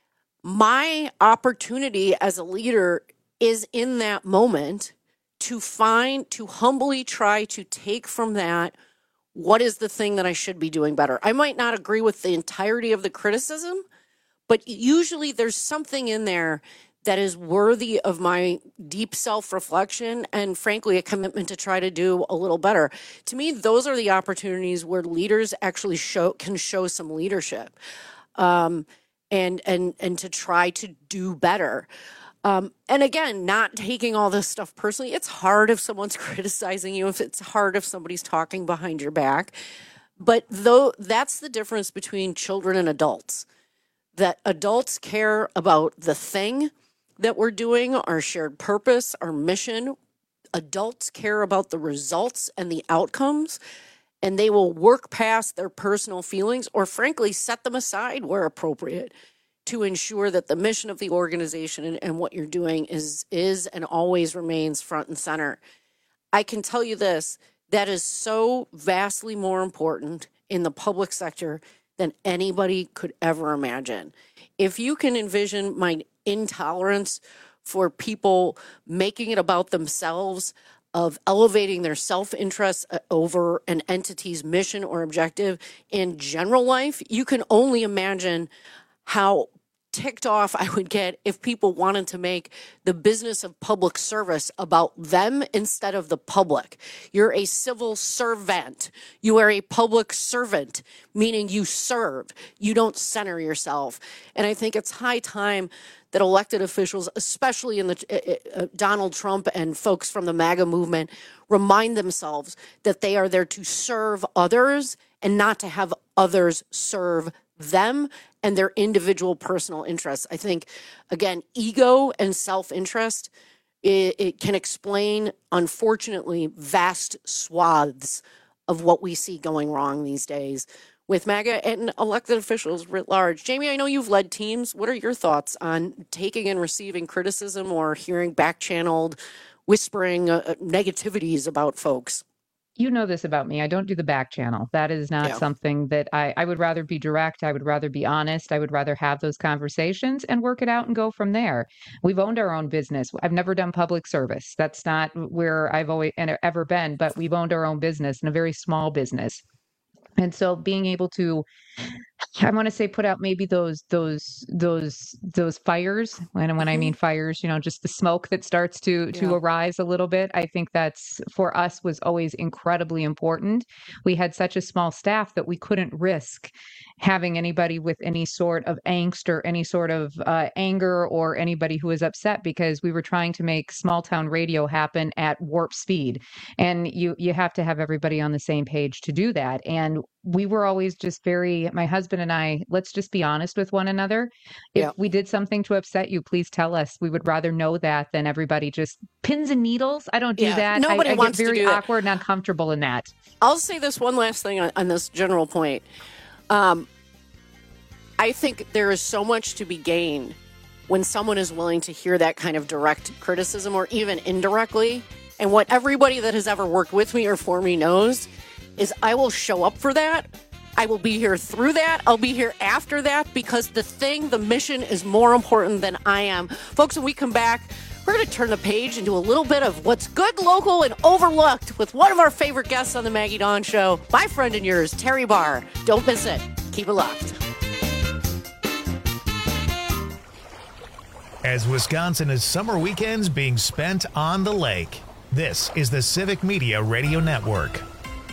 my opportunity as a leader is in that moment to find to humbly try to take from that. What is the thing that I should be doing better? I might not agree with the entirety of the criticism, but usually there's something in there that is worthy of my deep self-reflection and, frankly, a commitment to try to do a little better. To me, those are the opportunities where leaders actually show can show some leadership um, and and and to try to do better. Um, and again, not taking all this stuff personally. It's hard if someone's criticizing you, if it's hard if somebody's talking behind your back. But though that's the difference between children and adults, that adults care about the thing that we're doing, our shared purpose, our mission. Adults care about the results and the outcomes, and they will work past their personal feelings or frankly set them aside where appropriate to ensure that the mission of the organization and, and what you're doing is is and always remains front and center. I can tell you this, that is so vastly more important in the public sector than anybody could ever imagine. If you can envision my intolerance for people making it about themselves, of elevating their self-interest over an entity's mission or objective in general life, you can only imagine how ticked off I would get if people wanted to make the business of public service about them instead of the public. You're a civil servant. You are a public servant, meaning you serve. You don't center yourself. And I think it's high time that elected officials, especially in the uh, uh, Donald Trump and folks from the MAGA movement, remind themselves that they are there to serve others and not to have others serve them and their individual personal interests. I think, again, ego and self-interest, it, it can explain, unfortunately, vast swaths of what we see going wrong these days with MAGA and elected officials writ large. Jamie, I know you've led teams. What are your thoughts on taking and receiving criticism or hearing back-channeled whispering uh, negativities about folks? You know this about me. I don't do the back channel. That is not Yeah. something that I, I would rather be direct. I would rather be honest. I would rather have those conversations and work it out and go from there. We've owned our own business. I've never done public service. That's not where I've always and ever been, but we've owned our own business and a very small business. And so being able to, I want to say, put out maybe those those those those fires. And when I mean fires, you know, just the smoke that starts to to Yeah. arise a little bit. I think that's for us was always incredibly important. We had such a small staff that we couldn't risk having anybody with any sort of angst or any sort of uh, anger or anybody who was upset because we were trying to make small town radio happen at warp speed. And you you have to have everybody on the same page to do that. And we were always just very, my husband and I, let's just be honest with one another. If Yeah. we did something to upset you, please tell us. We would rather know that than everybody just pins and needles. I don't do Yeah, that. nobody I, I wants to get very do that. awkward and uncomfortable in that. I'll say this one last thing on, on this general point. Um, I think there is so much to be gained when someone is willing to hear that kind of direct criticism or even indirectly. And what everybody that has ever worked with me or for me knows is I will show up for that I will be here through that. I'll be here after that because the thing, the mission is more important than I am. Folks, when we come back, we're going to turn the page into a little bit of what's good, local, and overlooked with one of our favorite guests on the Maggie Dawn Show, my friend and yours, Terry Barr. Don't miss it. Keep it locked. As Wisconsin is summer weekends being spent on the lake, this is the Civic Media Radio Network.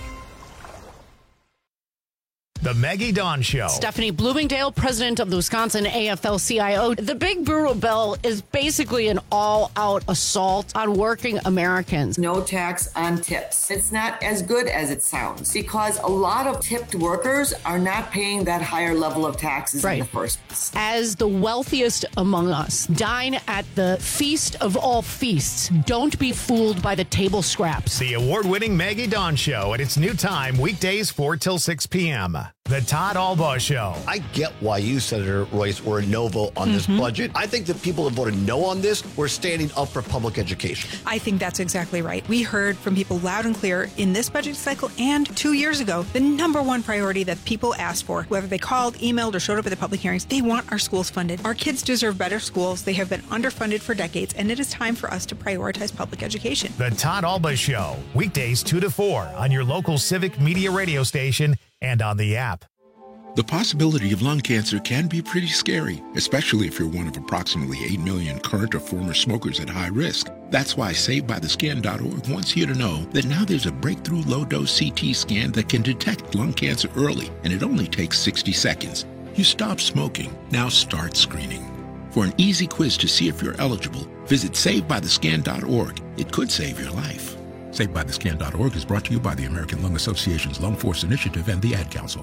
The Maggie Dawn Show. Stephanie Bloomingdale, president of the Wisconsin A F L C I O. The Big Brewer Bill is basically an all-out assault on working Americans. No tax on tips. It's not as good as it sounds because a lot of tipped workers are not paying that higher level of taxes Right. in the first place. As the wealthiest among us, dine at the feast of all feasts. Don't be fooled by the table scraps. The award-winning Maggie Dawn Show at its new time, weekdays four till six p.m. The Todd Albaugh Show. I get why you, Senator Royce, were a no vote on this Mhm. budget. I think the people that voted no on this were standing up for public education. I think that's exactly right. We heard from people loud and clear in this budget cycle and two years ago, the number one priority that people asked for, whether they called, emailed, or showed up at the public hearings, they want our schools funded. Our kids deserve better schools. They have been underfunded for decades, and it is time for us to prioritize public education. The Todd Albaugh Show, weekdays two to four on your local Civic Media radio station and on the app. The possibility of lung cancer can be pretty scary, especially if you're one of approximately eight million current or former smokers at high risk. That's why Saved By The Scan dot org wants you to know that now there's a breakthrough low-dose C T scan that can detect lung cancer early, and it only takes sixty seconds. You stop smoking, now start screening. For an easy quiz to see if you're eligible, visit Saved By The Scan dot org. It could save your life. Saved By The Scan dot org is brought to you by the American Lung Association's Lung Force Initiative and the Ad Council.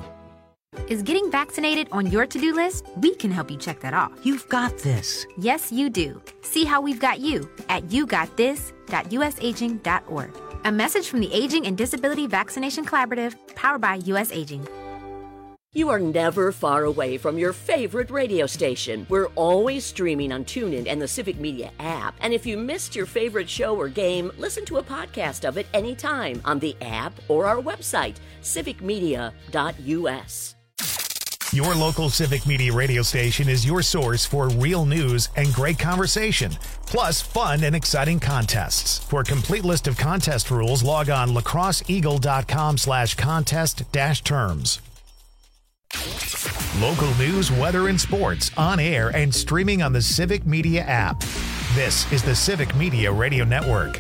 Is getting vaccinated on your to-do list? We can help you check that off. You've got this. Yes, you do. See how we've got you at you got this dot u s aging dot org. A message from the Aging and Disability Vaccination Collaborative, powered by U S Aging. You are never far away from your favorite radio station. We're always streaming on TuneIn and the Civic Media app. And if you missed your favorite show or game, listen to a podcast of it anytime on the app or our website, civic media dot u s. Your local Civic Media radio station is your source for real news and great conversation, plus fun and exciting contests. For a complete list of contest rules, log on lacrosseeagle.com slash contest dash terms. Local news, weather, and sports on air and streaming on the Civic Media app. This is the Civic Media Radio Network.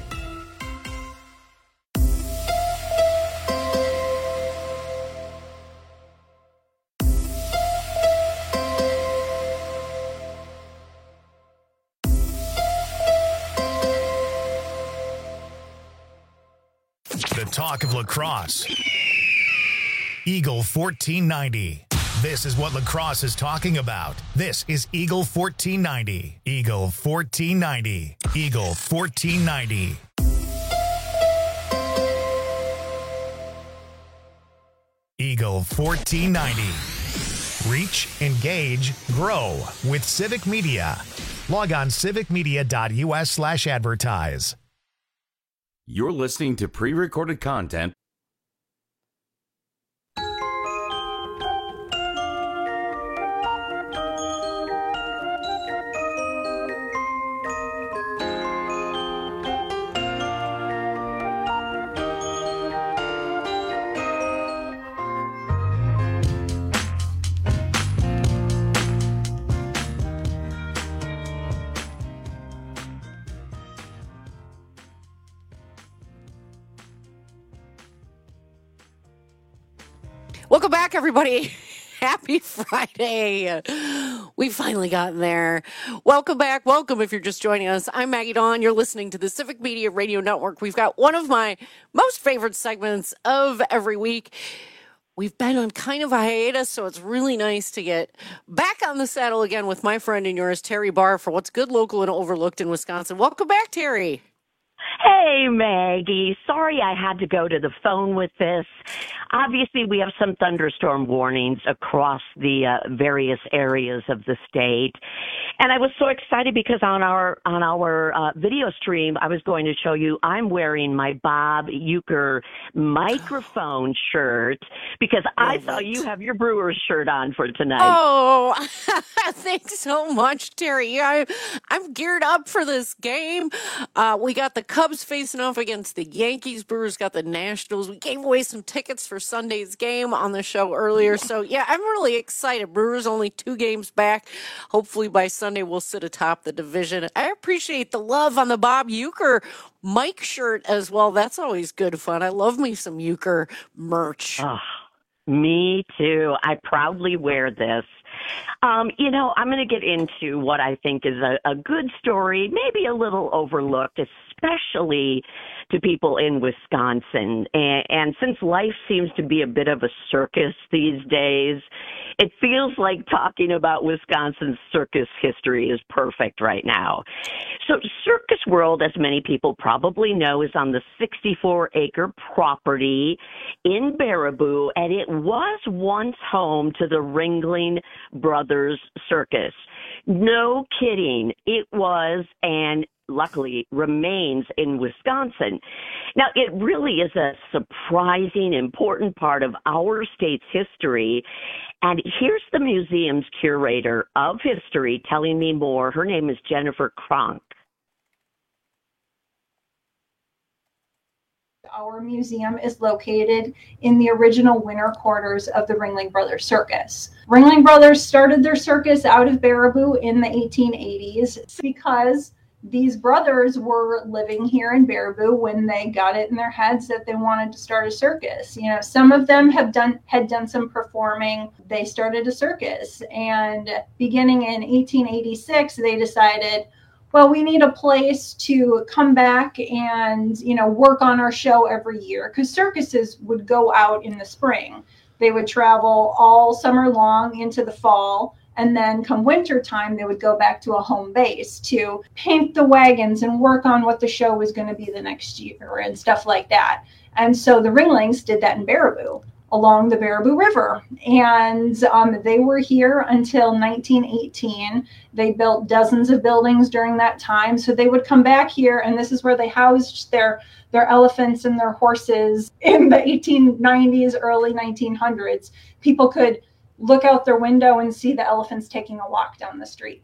The talk of lacrosse. Eagle fourteen ninety. This is what lacrosse is talking about. This is Eagle fourteen ninety. Eagle fourteen ninety. Eagle fourteen ninety. Eagle fourteen ninety. Reach, engage, grow with Civic Media. Log on civic media dot u s slash advertise. You're listening to pre-recorded content. Welcome back, everybody. Happy Friday. We finally gotten there. Welcome back. Welcome if you're just joining us. I'm Maggie Dawn. You're listening to the Civic Media Radio Network. We've got one of my most favorite segments of every week. We've been on kind of a hiatus, so it's really nice to get back on the saddle again with my friend and yours, Terry Barr, for what's good, local, and overlooked in Wisconsin. Welcome back, Terry. Hey, Maggie. Sorry I had to go to the phone with this. Obviously, we have some thunderstorm warnings across the uh, various areas of the state. And I was so excited because on our on our uh, video stream, I was going to show you I'm wearing my Bob Uecker microphone shirt because I saw you have your Brewers shirt on for tonight. Oh, thanks so much, Terry. I, I'm geared up for this game. Uh, we got the Cubs facing off against the Yankees. Brewers got the Nationals. We gave away some tickets for Sunday's game on the show earlier. So, yeah, I'm really excited. Brewers only two games back. Hopefully by Sunday we'll sit atop the division. I appreciate the love on the Bob Uecker Mike shirt as well. That's always good fun. I love me some Uecker merch. Oh, me too. I proudly wear this. Um, you know, I'm going to get into what I think is a, a good story, maybe a little overlooked, especially to people in Wisconsin. And, and since life seems to be a bit of a circus these days, it feels like talking about Wisconsin's circus history is perfect right now. So Circus World, as many people probably know, is on the sixty-four acre property in Baraboo, and it was once home to the Ringling Brothers Circus. No kidding. It was, and luckily remains in Wisconsin. Now, it really is a surprising, important part of our state's history. And here's the museum's curator of history telling me more. Her name is Jennifer Kronk. Our museum is located in the original winter quarters of the Ringling Brothers Circus. Ringling Brothers started their circus out of Baraboo in the eighteen eighties because these brothers were living here in Baraboo when they got it in their heads that they wanted to start a circus. You know, some of them have done had done some performing. They started a circus, and beginning in eighteen eighty-six, they decided, well, we need a place to come back and, you know, work on our show every year, because circuses would go out in the spring. They would travel all summer long into the fall. And then come winter time, they would go back to a home base to paint the wagons and work on what the show was going to be the next year and stuff like that. And so the Ringlings did that in Baraboo, along the Baraboo River. And um, they were here until nineteen eighteen. They built dozens of buildings during that time. So they would come back here, and this is where they housed their, their elephants and their horses in the eighteen nineties, early nineteen hundreds. People could look out their window and see the elephants taking a walk down the street.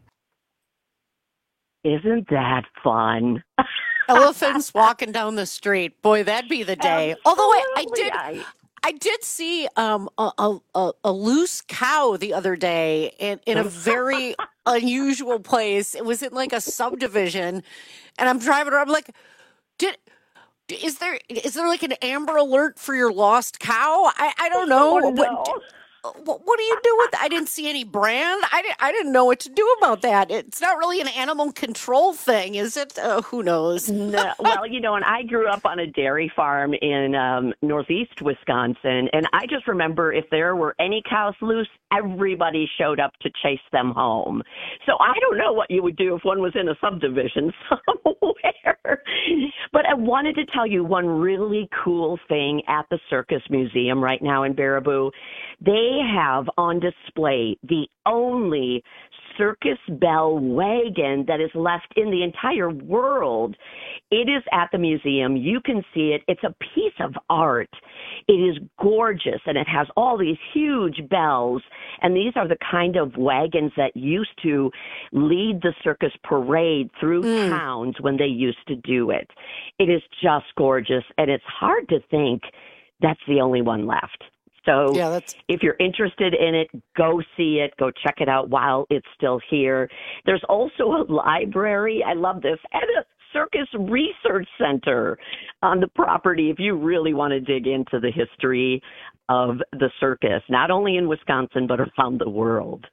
Isn't that fun? Elephants walking down the street. Boy, that'd be the day. Absolutely. Although I, I did I, I did see um, a, a, a loose cow the other day in, in a very unusual place. It was in like a subdivision, and I'm driving around. I'm like, did is there is there like an Amber Alert for your lost cow? I, I don't know. Oh, no. What, What, what do you do with that? I didn't see any brand. I didn't, I didn't know what to do about that. It's not really an animal control thing, is it? Uh, who knows? No, well, you know, and I grew up on a dairy farm in um, northeast Wisconsin, and I just remember if there were any cows loose, everybody showed up to chase them home. So I don't know what you would do if one was in a subdivision somewhere. But I wanted to tell you one really cool thing at the Circus Museum right now in Baraboo. They have on display the only circus bell wagon that is left in the entire world. It is at the museum. You can see it. It's a piece of art. It is gorgeous, and it has all these huge bells, and these are the kind of wagons that used to lead the circus parade through mm. towns when they used to do it. It is just gorgeous, and it's hard to think that's the only one left. So yeah, that's... if you're interested in it, go see it. Go check it out while it's still here. There's also a library. I love this. And a circus research center on the property if you really want to dig into the history of the circus, not only in Wisconsin, but around the world.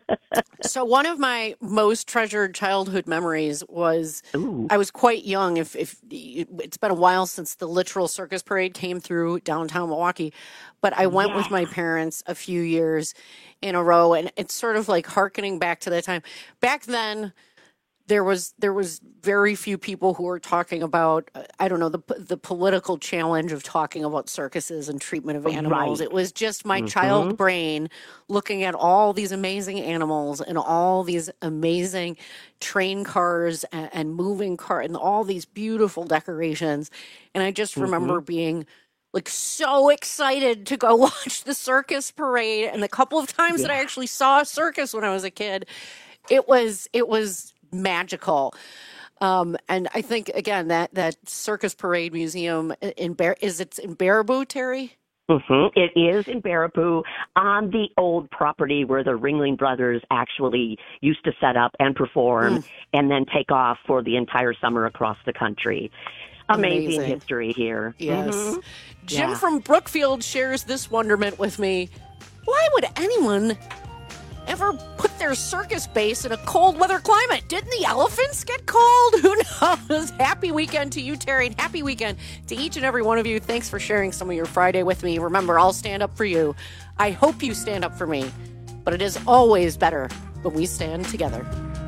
So one of my most treasured childhood memories was Ooh. I was quite young. If, if it's been a while since the literal circus parade came through downtown Milwaukee, but I went yeah. with my parents a few years in a row, and it's sort of like hearkening back to that time. Back then, there was there was very few people who were talking about, I don't know, the the political challenge of talking about circuses and treatment of animals. Right. It was just my Mm-hmm. child brain looking at all these amazing animals and all these amazing train cars and, and moving car and all these beautiful decorations. And I just remember Mhm. being like so excited to go watch the circus parade. And the couple of times that I Yeah. actually saw a circus when I was a kid, it was it was magical. Um, and I think again that that circus parade museum in Bar- is it in Baraboo, Terry? hmm It is in Baraboo on the old property where the Ringling Brothers actually used to set up and perform and then take off for the entire summer across the country. Amazing, Amazing. history here. Yes. Mhm. Jim Yeah. from Brookfield shares this wonderment with me. Why would anyone ever put their circus base in a cold weather climate? Didn't the elephants get cold? Who knows? Happy weekend to you, Terry, and happy weekend to each and every one of you. Thanks for sharing some of your Friday with me. Remember, I'll stand up for you. I hope you stand up for me, but it is always better when we stand together.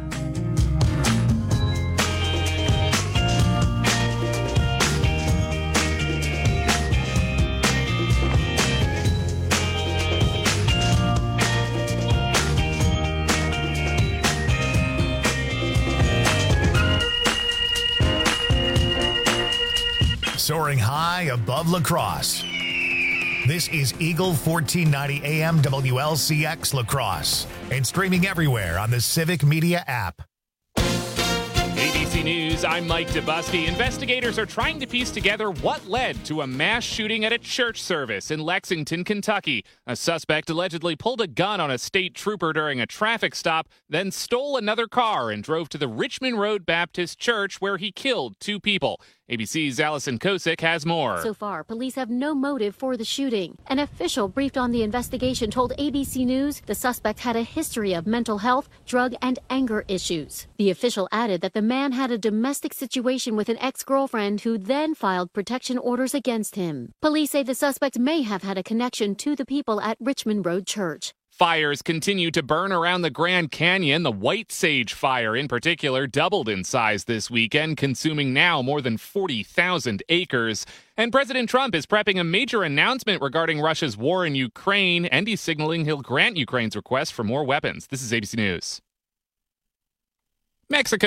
Soaring high above La Crosse. This is Eagle fourteen ninety A M W L C X La Crosse and streaming everywhere on the Civic Media app. A B C News, I'm Mike DeBusky. Investigators are trying to piece together what led to a mass shooting at a church service in Lexington, Kentucky. A suspect allegedly pulled a gun on a state trooper during a traffic stop, then stole another car and drove to the Richmond Road Baptist Church where he killed two people. A B C's Allison Kosick has more. So far, police have no motive for the shooting. An official briefed on the investigation told A B C News the suspect had a history of mental health, drug, and anger issues. The official added that the man had a domestic situation with an ex-girlfriend who then filed protection orders against him. Police say the suspect may have had a connection to the people at Richmond Road Church. Fires continue to burn around the Grand Canyon. The White Sage Fire, in particular, doubled in size this weekend, consuming now more than forty thousand acres. And President Trump is prepping a major announcement regarding Russia's war in Ukraine, and he's signaling he'll grant Ukraine's request for more weapons. This is A B C News. Mexico